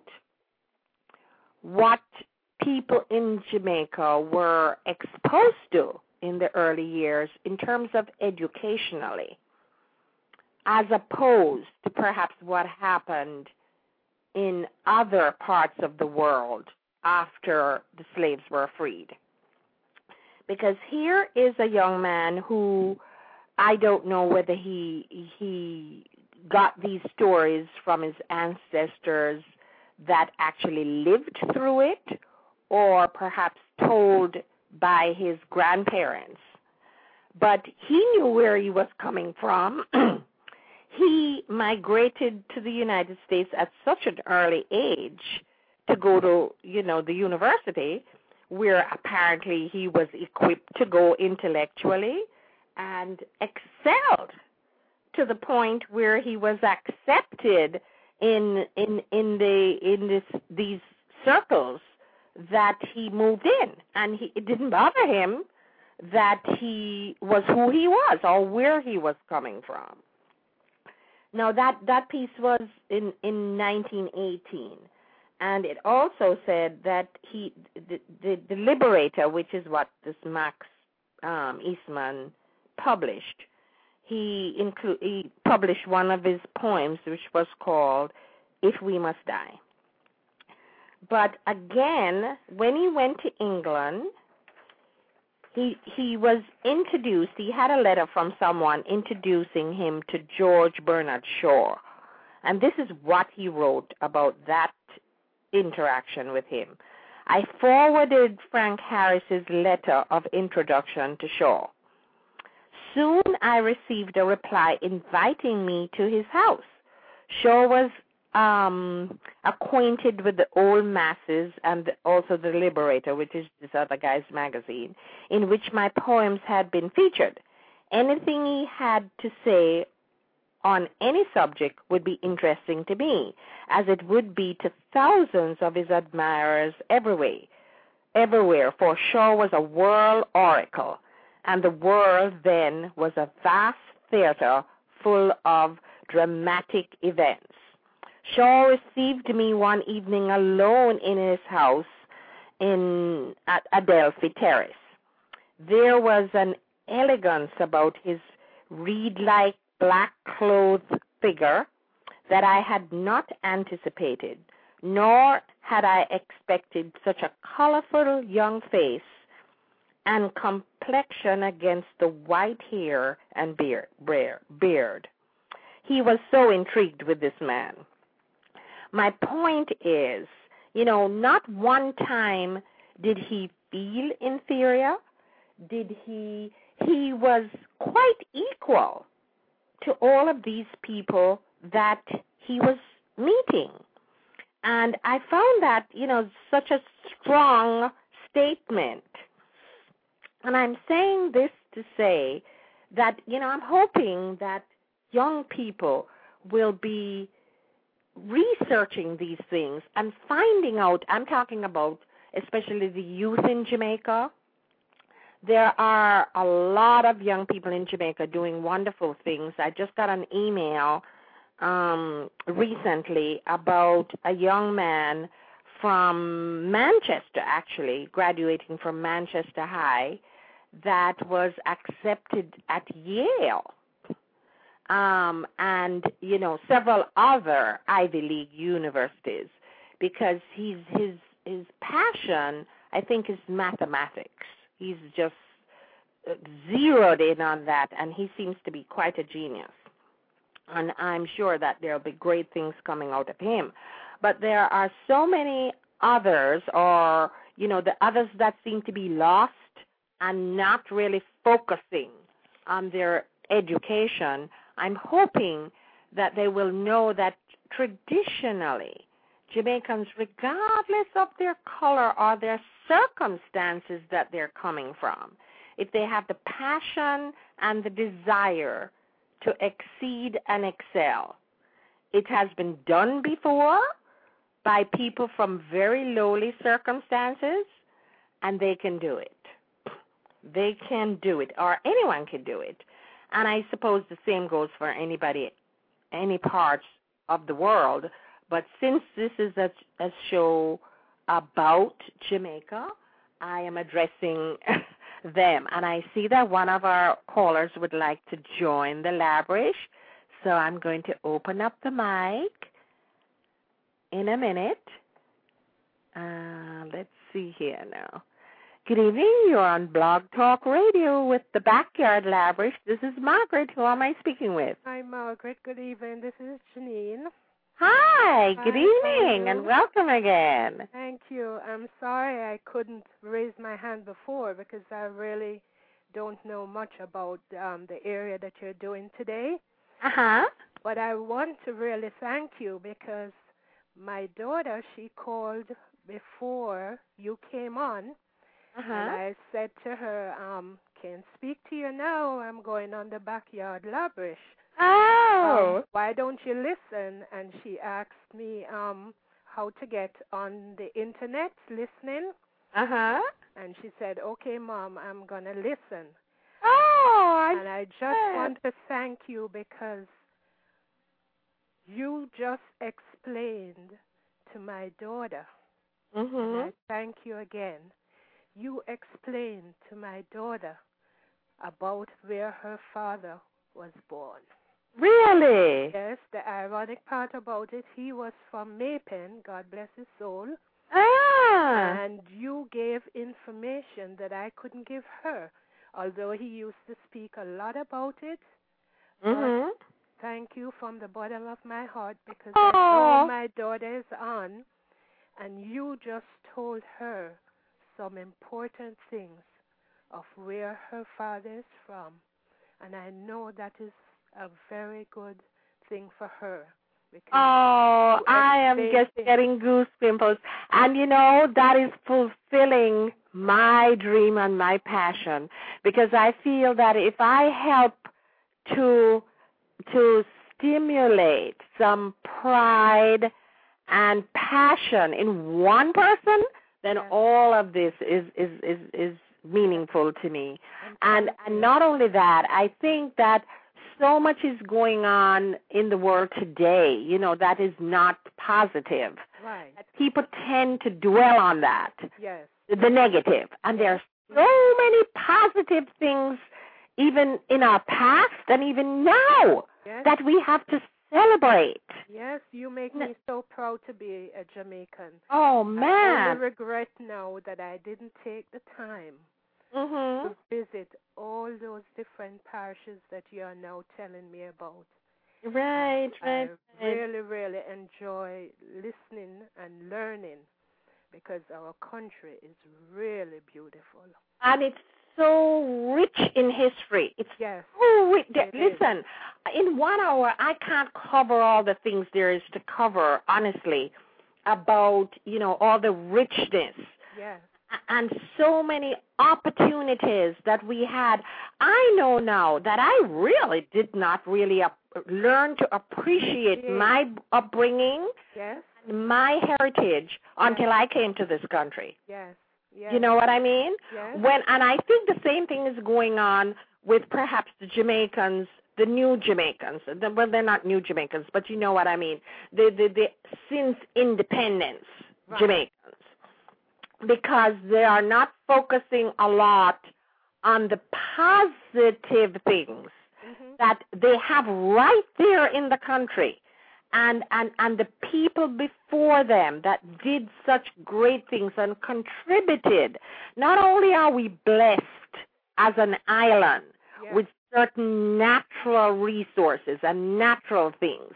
what people in Jamaica were exposed to in the early years in terms of educationally, as opposed to perhaps what happened in other parts of the world after the slaves were freed. Because here is a young man who, I don't know whether he he got these stories from his ancestors that actually lived through it, or perhaps told by his grandparents. But he knew where he was coming from. He migrated to the United States at such an early age to go to, you know, the university, where apparently he was equipped to go intellectually and excelled to the point where he was accepted in in in the in this these circles that he moved in, and he, it didn't bother him that he was who he was or where he was coming from. Now that that piece was in in nineteen eighteen, and it also said that he the the, the Liberator, which is what this Max um, Eastman published. He include he published one of his poems, which was called "If We Must Die." But again, when he went to England, he he was introduced. He had a letter from someone introducing him to George Bernard Shaw, and this is what he wrote about that interaction with him. I forwarded Frank Harris's letter of introduction to Shaw. Soon I received a reply inviting me to his house. Shaw was um, acquainted with the Old Masses and also the Liberator, which is this other guy's magazine, in which my poems had been featured. Anything he had to say on any subject would be interesting to me, as it would be to thousands of his admirers everywhere, everywhere, for Shaw was a world oracle, and the world then was a vast theater full of dramatic events. Shaw received me one evening alone in his house in at Adelphi Terrace. There was an elegance about his reed-like black-clothed figure that I had not anticipated, nor had I expected such a colorful young face and complexion against the white hair and beard. He was so intrigued with this man. My point is, you know, not one time did he feel inferior. Did he, he was quite equal to all of these people that he was meeting. And I found that, you know, such a strong statement. And I'm saying this to say that, you know, I'm hoping that young people will be researching these things and finding out. I'm talking about especially the youth in Jamaica. There are a lot of young people in Jamaica doing wonderful things. I just got an email um, recently about a young man from Manchester, actually, graduating from Manchester High, that was accepted at Yale. Um, and, you know, several other Ivy League universities, because he's, his his passion, I think, is mathematics. He's just zeroed in on that, and he seems to be quite a genius. And I'm sure that there'll be great things coming out of him. But there are so many others, or, you know, the others that seem to be lost and not really focusing on their education. I'm hoping that they will know that traditionally Jamaicans, regardless of their color or their circumstances that they're coming from, if they have the passion and the desire to exceed and excel, it has been done before by people from very lowly circumstances, and they can do it. They can do it, or anyone can do it. And I suppose the same goes for anybody, any parts of the world. But since this is a, a show about Jamaica, I am addressing them. And I see that one of our callers would like to join the Labrish, so I'm going to open up the mic in a minute. Uh, let's see here now. Good evening. You're on Blog Talk Radio with the Backyard Labrish. This is Margaret. Who am I speaking with? Hi, Margaret. Good evening. This is Janine. Hi. Good Hi, evening, and welcome again. Thank you. I'm sorry I couldn't raise my hand before because I really don't know much about um, the area that you're doing today. Uh-huh. But I want to really thank you because my daughter, she called before you came on. Uh-huh. And I said to her, um, can't speak to you now. I'm going on the Backyard Labrish. Oh. Um, why don't you listen? And she asked me um, how to get on the internet listening. Uh-huh. And she said, okay, Mom, I'm going to listen. Oh, I'm and I just sad. want to thank you because you just explained to my daughter, Mm-hmm. and I thank you again. You explained to my daughter about where her father was born. Really? Yes, the ironic part about it, he was from Maypen, God bless his soul, Ah. and you gave information that I couldn't give her, although he used to speak a lot about it. Mm-hmm. But thank you from the bottom of my heart because Oh. I know my daughter is on, and you just told her some important things of where her father is from, and I know that is a very good thing for her. Oh, I am just things. getting goosebumps. And, you know, that is fulfilling my dream and my passion because I feel that if I help to to stimulate some pride and passion in one person, then Yes. all of this is, is, is, is meaningful to me. And, And, and not only that, I think that so much is going on in the world today, you know, that is not positive. right. People tend to dwell on that, Yes. the negative. And there are so many positive things even in our past and even now Yes. that we have to celebrate. Yes, you make me so proud to be a Jamaican. Oh, I man. only regret now that I didn't take the time Mm-hmm. to visit all those different parishes that you are now telling me about. Right, right, I right. really, really enjoy listening and learning because our country is really beautiful. And it's so rich in history. It's Yes. so rich. It Listen, in one hour, I can't cover all the things there is to cover, honestly, about, you know, all the richness. Yes. And so many opportunities that we had. I know now that I really did not really up, learn to appreciate Yes. my upbringing, Yes. my heritage until I came to this country. Yes. Yes. You know what I mean? Yes. When and I think the same thing is going on with perhaps the Jamaicans, the new Jamaicans. The, well, they're not new Jamaicans, but you know what I mean. The the, the since independence Right. Jamaicans. Because they are not focusing a lot on the positive things Mm-hmm. that they have right there in the country. And, and, and the people before them that did such great things and contributed. Not only are we blessed as an island Yes. with certain natural resources and natural things,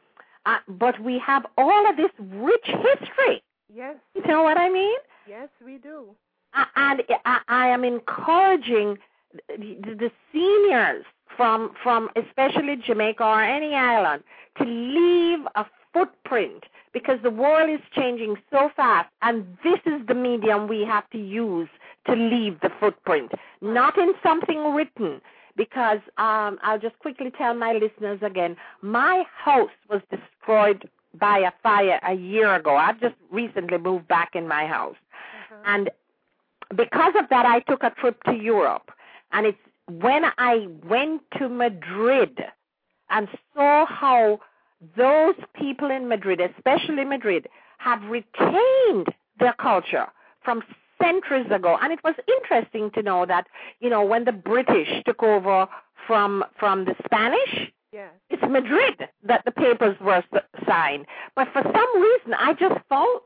uh, but we have all of this rich history. Yes. You know what I mean? Yes, we do. And I, I am encouraging the, the seniors from from especially Jamaica or any island to leave a footprint because the world is changing so fast, and this is the medium we have to use to leave the footprint, not in something written. Because um, I'll just quickly tell my listeners again, my house was destroyed by a fire a year ago. I've just recently moved back in my house. Uh-huh. And because of that, I took a trip to Europe. And it's when I went to Madrid and saw how those people in Madrid, especially Madrid, have retained their culture from centuries ago. And it was interesting to know that, you know, when the British took over from from the Spanish, Yes. it's Madrid that the papers were signed. But for some reason, I just felt,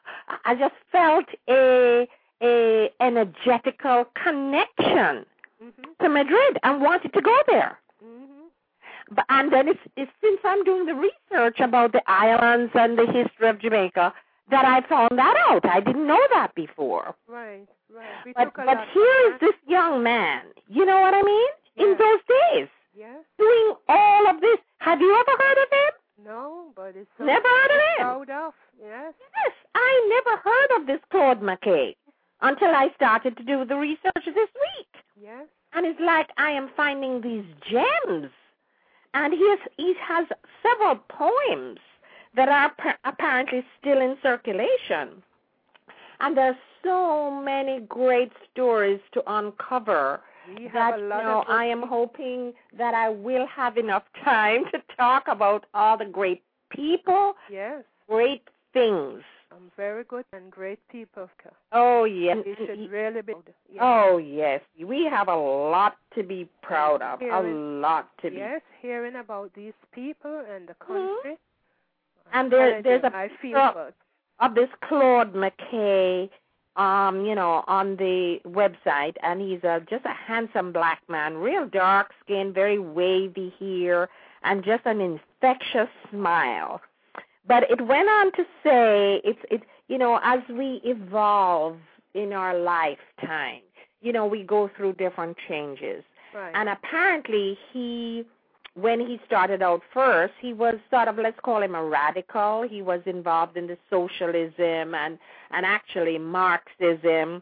I just felt a a energetical connection Mm-hmm. to Madrid and wanted to go there. Mm-hmm. But and then it's, it's since I'm doing the research about the islands and the history of Jamaica that I found that out. I didn't know that before. Right. Right. We But took a but lot here from is this young man. You know what I mean? In Yes. those days, Yes. doing all of this. Have you ever heard of him? No, but it's so Never heard of him. proud of. Yes. Yes, I never heard of this Claude McKay until I started to do the research this week. Yes. And it's like I am finding these gems And he has, he has several poems that are pa- apparently still in circulation. And there's so many great stories to uncover We have that, a you lot know, of I am hoping that I will have enough time to talk about all the great people, yes, great things. um, very good and great people. Oh, yes. We should really be. Yes. Oh, yes. We have a lot to be proud of, a Hearing- lot to be. Yes, hearing about these people and the Mhm. country. And there, I'm there's telling a you, I feel picture good. of this Claude McKay, um, you know, on the website, and he's a, just a handsome black man, real dark skin, very wavy hair, and just an infectious smile. But it went on to say, it's, it, you know, as we evolve in our lifetime, you know, we go through different changes. Right. And apparently he, when he started out first, he was sort of, let's call him a radical. He was involved in the socialism and, and actually Marxism.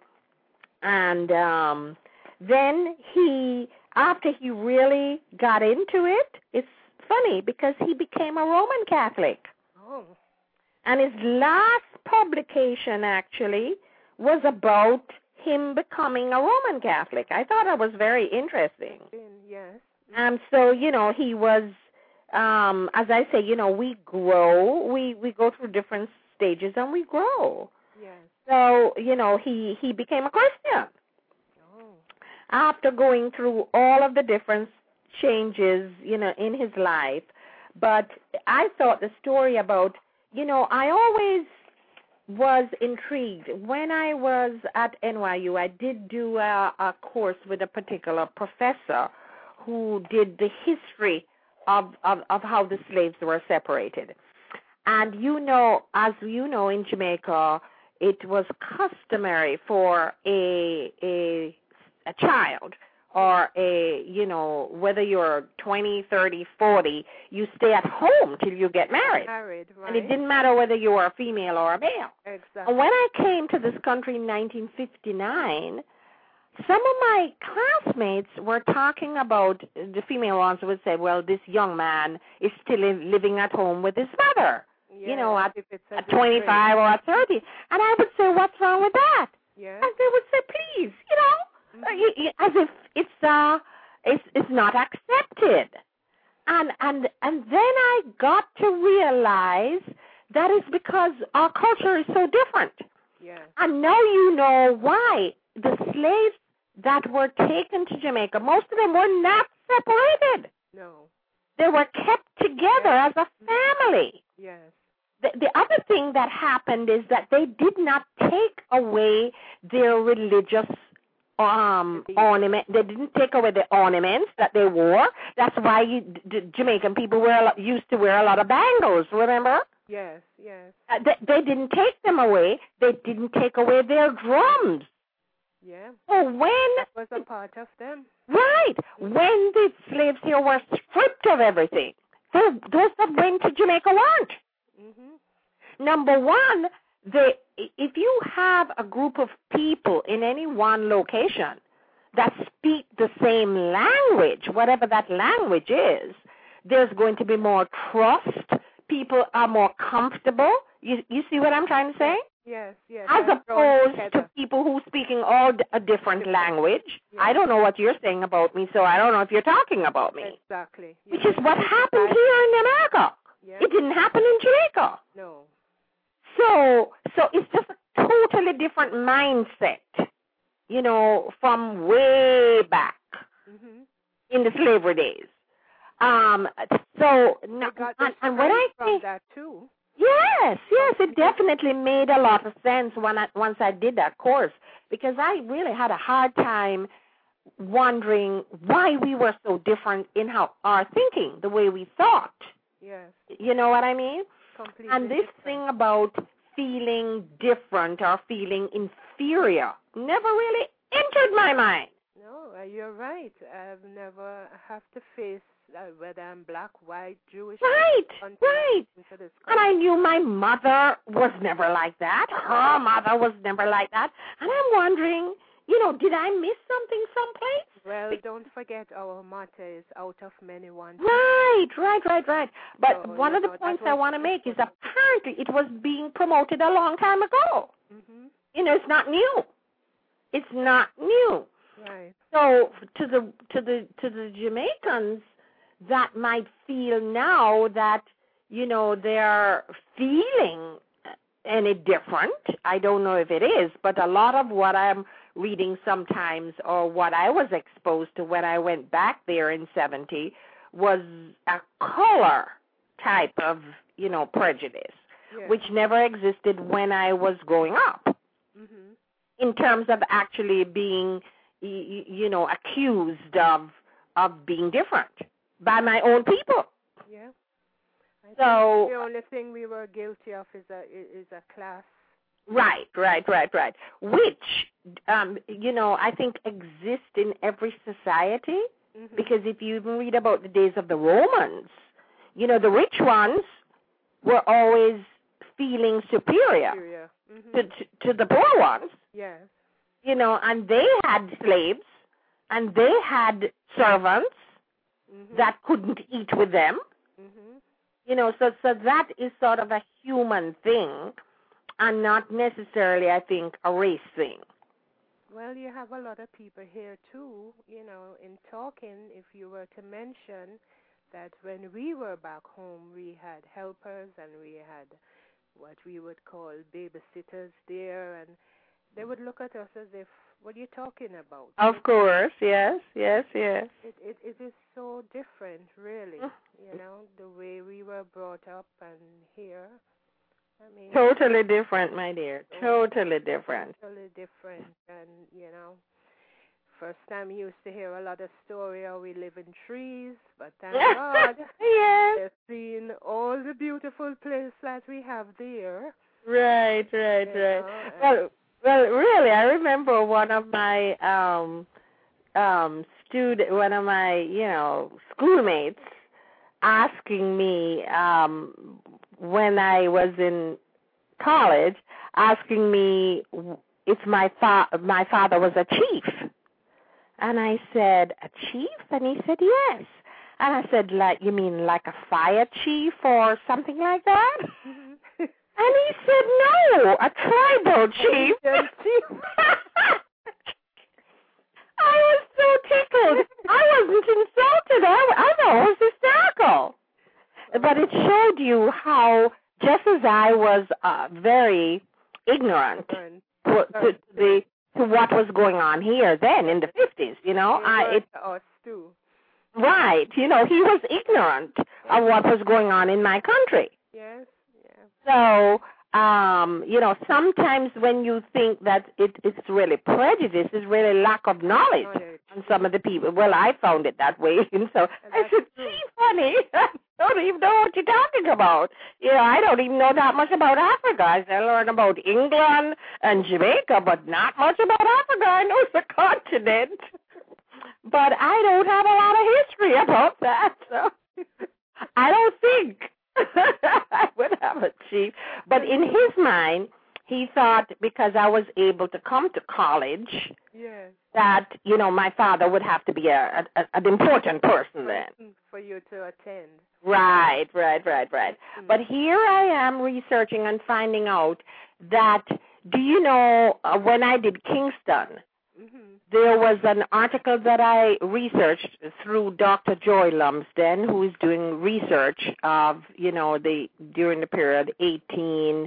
And um, then he, after he really got into it, it's funny because he became a Roman Catholic. Oh. And his last publication actually was about him becoming a Roman Catholic. I thought that was very interesting. Yes. And so, you know, he was, um, as I say, you know, we grow, we, we go through different stages and we grow. Yes. So, you know, he, he became a Christian. Oh. After going through all of the different changes, you know, in his life. But I thought the story about, you know, I always was intrigued. When I was at N Y U, I did do a, a course with a particular professor who did the history of, of, of how the slaves were separated. And you know, as you know, in Jamaica, it was customary for a a, a child or a, you know, whether you're twenty, thirty, forty, you stay at home till you get married. Married, right. And it didn't matter whether you were a female or a male. Exactly. And when I came to this country in nineteen fifty-nine, some of my classmates were talking about, the female ones would say, well, this young man is still living at home with his mother, yes, you know, at, a at twenty-five or at thirty. And I would say, what's wrong with that? Yes. And they would say, please, you know, mm-hmm. as if it's uh, it's it's not accepted. And and and then I got to realize that is because our culture is so different. Yes. And now you know why the slaves that were taken to Jamaica, most of them were not separated. No. They were kept together yes. as a family. Yes. The, the other thing that happened is that they did not take away their religious um, ornament. They didn't take away the ornaments that they wore. That's why you, the Jamaican people wear, used to wear a lot of bangles, remember? Yes, yes. Uh, they, they didn't take them away. They didn't take away their drums. Yeah. So when... That was a part of them. Right. When the slaves here were stripped of everything, they, those that went to Jamaica weren't. Mm-hmm. Number one, they, if you have a group of people in any one location that speak the same language, whatever that language is, there's going to be more trust. People are more comfortable. You, you see what I'm trying to say? Yes, yes. As opposed to people who speaking all a different language. Yes. I don't know what you're saying about me, so I don't know if you're talking about me. Exactly. Yes. Which is what happened here in America. Yes. It didn't happen in Jamaica. No. So, so it's just a totally different mindset, you know, from way back mm-hmm. in the slavery days. Um. So, no, and, and when I say that too. Yes, yes, it definitely made a lot of sense when I, once I did that course, because I really had a hard time wondering why we were so different in how our thinking, the way we thought. Yes. You know what I mean? Completely and this different. thing about feeling different or feeling inferior never really entered my mind. No, you're right. I've never have to face Uh, whether I'm black, white, Jewish. Right, right. And I knew my mother was never like that. Her mother was never like that. And I'm wondering, you know, did I miss something someplace? Well, don't forget our motto is out of many one. Right, right, right, right. But So, one of the know, points I want to make is apparently it was being promoted a long time ago. Mm-hmm. You know, it's not new. It's not new. Right. So to the to the to the Jamaicans that might feel now that, you know, they're feeling any different. I don't know if it is, but a lot of what I'm reading sometimes, or what I was exposed to when I went back there in seventy, was a color type of, you know, prejudice, yeah. which never existed when I was growing up, mm-hmm. in terms of actually being, you know, accused of of being different by my own people. Yeah. I so the only thing we were guilty of is a is a class. Right, right, right, right. Which, um, you know, I think exists in every society, mm-hmm. because if you even read about the days of the Romans, you know, the rich ones were always feeling superior, superior. Mm-hmm. to, to to the poor ones. Yes. You know, and they had slaves, and they had servants mm-hmm. that couldn't eat with them. Mm-hmm. You know, so so that is sort of a human thing, and not necessarily, I think, a race thing. Well, you have a lot of people here, too, you know, in talking, if you were to mention that when we were back home, we had helpers and we had what we would call babysitters there, and they would look at us as if, what are you talking about? Of course, yes, yes, yes. It, it, it is so different, really, you know, the way we were brought up and here. I mean, totally different, my dear. Totally different. Totally different. And, you know, first time you used to hear a lot of story how we live in trees, but thank God yes. they've seen all the beautiful places that we have there. Right, right, you right. Know, well, well, really, I remember one of my um um student, one of my, you know, schoolmates asking me um when I was in college, asking me if my fa- my father was a chief. And I said, a chief? And he said, yes. And I said, like, you mean like a fire chief or something like that? And he said, no, a tribal chief. I was so tickled. I wasn't insulted. I, I thought it was hysterical. But it showed you how, just as I was uh, very ignorant to, to the to what was going on here then in the fifties, you know, I it us too. Right, you know, he was ignorant of what was going on in my country. Yes, yeah. So, um, you know, sometimes when you think that it, it's really prejudice, it's really lack of knowledge on some of the people. Well, I found it that way, and so and I said, gee, funny, I don't even know what you're talking about. You know, I don't even know that much about Africa. I learned about England and Jamaica, but not much about Africa. I know it's a continent, but I don't have a lot of history about that, so I don't think I would have a chief. But in his mind, he thought because I was able to come to college, yes. that, you know, my father would have to be a, a an important person then. For you to attend. Right, right, right, right. Mm-hmm. But here I am researching and finding out that, do you know, uh, when I did Kingston, mm-hmm. there was an article that I researched through Doctor Joy Lumsden, who is doing research of, you know, the during the period eighteen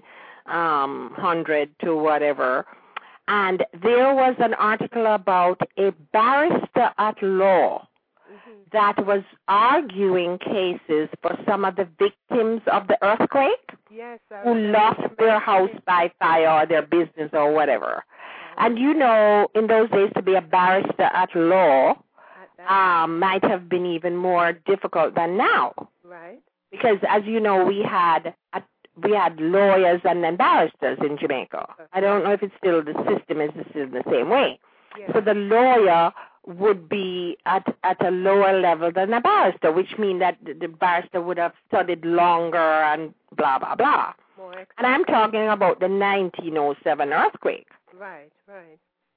hundred to whatever. And there was an article about a barrister at law mm-hmm. that was arguing cases for some of the victims of the earthquake, yes, who lost their house by fire or their business or whatever. And, you know, in those days to be a barrister at law um, might have been even more difficult than now. Right. Because, as you know, we had a, we had lawyers and then barristers in Jamaica. Okay. I don't know if it's still, the system is still the same way. Yes. So the lawyer would be at, at a lower level than a barrister, which means that the, the barrister would have studied longer and blah, blah, blah. More and I'm talking about the nineteen oh seven earthquake. Right, right.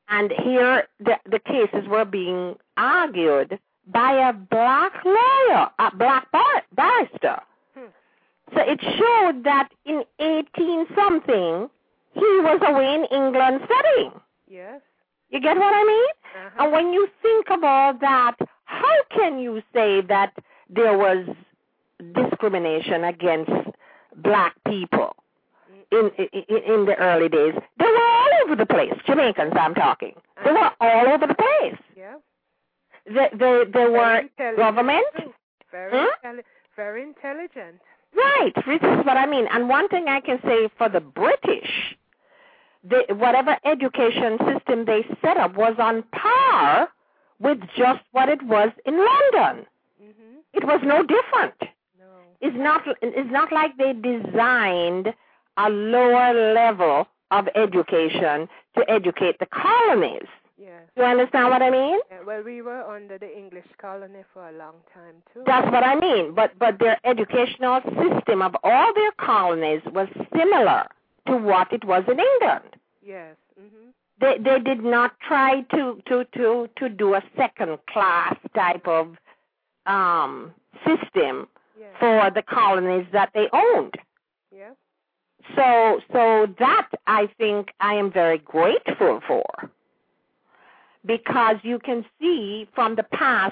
And here the, the cases were being argued by a black lawyer, a black bar- barrister. Hmm. So it showed that in eighteen something, he was away in England studying. Yes. You get what I mean? Uh-huh. And when you think about that, how can you say that there was discrimination against black people in, in in the early days? They were all over the place. Jamaicans, I'm talking. They were all over the place. Yeah. They, they, they were government. Very, hmm? intelli- very intelligent. Right. This is what I mean. And one thing I can say for the British, they, whatever education system they set up was on par with just what it was in London. Mm-hmm. It was no different. No. It's not, it's not like they designed a lower level of education to educate the colonies. Yes. You understand what I mean? Yeah, well, we were under the English colony for a long time, too. That's what I mean. But, but their educational system of all their colonies was similar to what it was in England. Yes. Mm-hmm. They they did not try to, to, to, to do a second-class type of um, system yes. for the colonies that they owned. Yeah. So so that, I think, I am very grateful for. Because you can see from the past,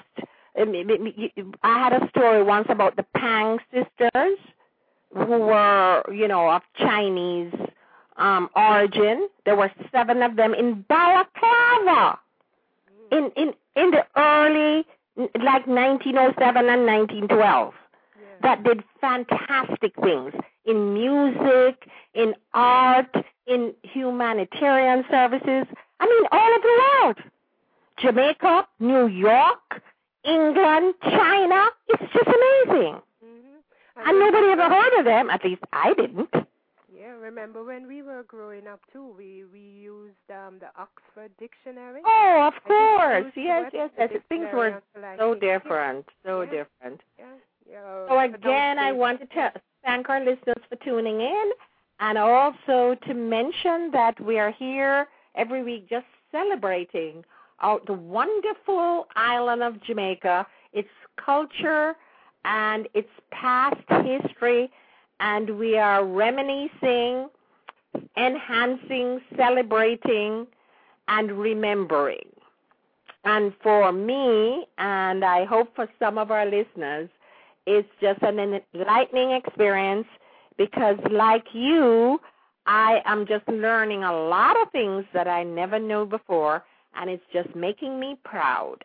I had a story once about the Pang sisters who were, you know, of Chinese um, origin. There were seven of them in Balaclava in, in, in the early, like nineteen oh seven and nineteen twelve, yeah. that did fantastic things in music, in art, in humanitarian services. I mean, all over the world. Jamaica, New York, England, China. It's just amazing. Mm-hmm. And, and nobody ever heard of them. At least I didn't. Yeah, remember when we were growing up, too, we, we used um, the Oxford Dictionary. Oh, of course. Yes, yes, yes. Things were so different, so yeah. different. Yeah. Yeah. So, again, I want to tell, thank our listeners for tuning in, and also to mention that we are here every week just celebrating out the wonderful island of Jamaica, its culture and its past history, and we are reminiscing, enhancing, celebrating, and remembering. And for me, and I hope for some of our listeners, it's just an enlightening experience because like you, I am just learning a lot of things that I never knew before, and it's just making me proud.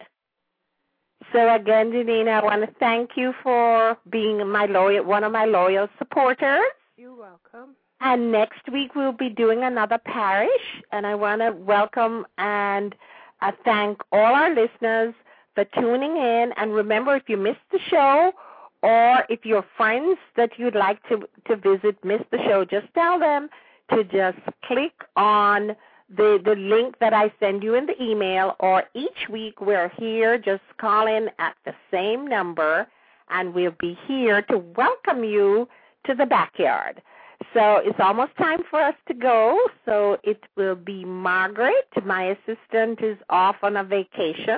So again, Janina, I want to thank you for being my loyal, one of my loyal supporters. You're welcome. And next week we'll be doing another parish, and I want to welcome and uh, thank all our listeners for tuning in. And remember, if you missed the show, or if your friends that you'd like to, to visit missed the show, just tell them to just click on the, the link that I send you in the email, or each week we're here, just call in at the same number, and we'll be here to welcome you to the backyard. So it's almost time for us to go, so it will be Margaret. My assistant is off on a vacation,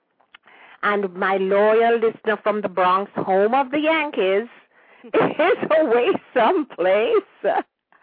and my loyal listener from the Bronx, home of the Yankees, is away someplace.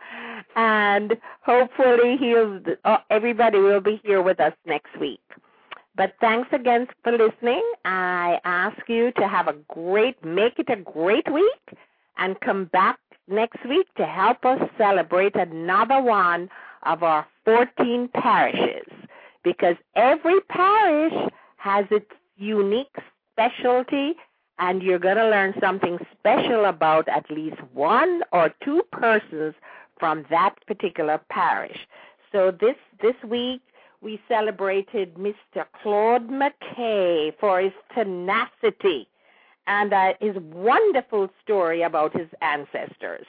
And hopefully he'll, uh, everybody will be here with us next week. But thanks again for listening. I ask you to have a great, make it a great week, and come back next week to help us celebrate another one of our fourteen parishes, because every parish has its unique specialty, and you're going to learn something special about at least one or two persons from that particular parish. So this this week we celebrated Mister Claude McKay for his tenacity and uh, his wonderful story about his ancestors.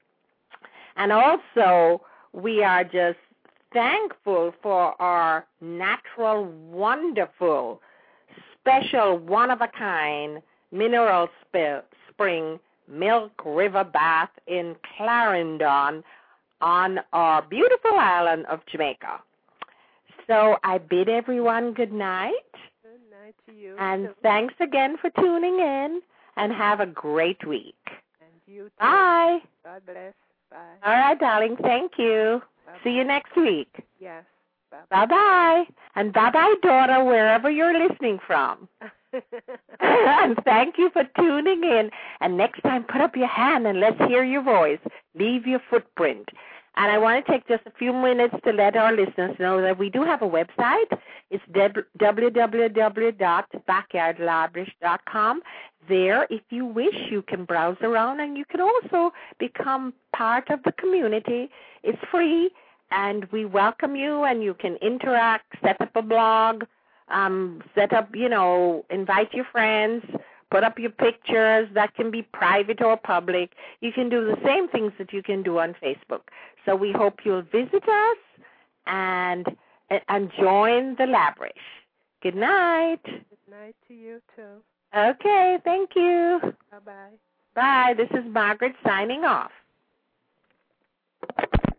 And also we are just thankful for our natural, wonderful, special, one-of-a-kind mineral sp- spring Milk River bath in Clarendon on our beautiful island of Jamaica. So I bid everyone good night. Good night to you. And too. thanks again for tuning in, and have a great week. And you too. Bye. God bless. Bye. All right, darling. Thank you. Bye-bye. See you next week. Yes. Bye-bye. Bye-bye. And bye-bye, daughter, wherever you're listening from. And thank you for tuning in. And next time, put up your hand and let's hear your voice. Leave your footprint. And I want to take just a few minutes to let our listeners know that we do have a website. It's w w w dot backyard labrish dot com. There, if you wish, you can browse around, and you can also become part of the community. It's free, and we welcome you, and you can interact, set up a blog, um, set up, you know, invite your friends, put up your pictures. That can be private or public. You can do the same things that you can do on Facebook. So we hope you'll visit us and and join the Labrish. Good night. Good night to you, too. Okay, thank you. Bye-bye. Bye. This is Margaret signing off.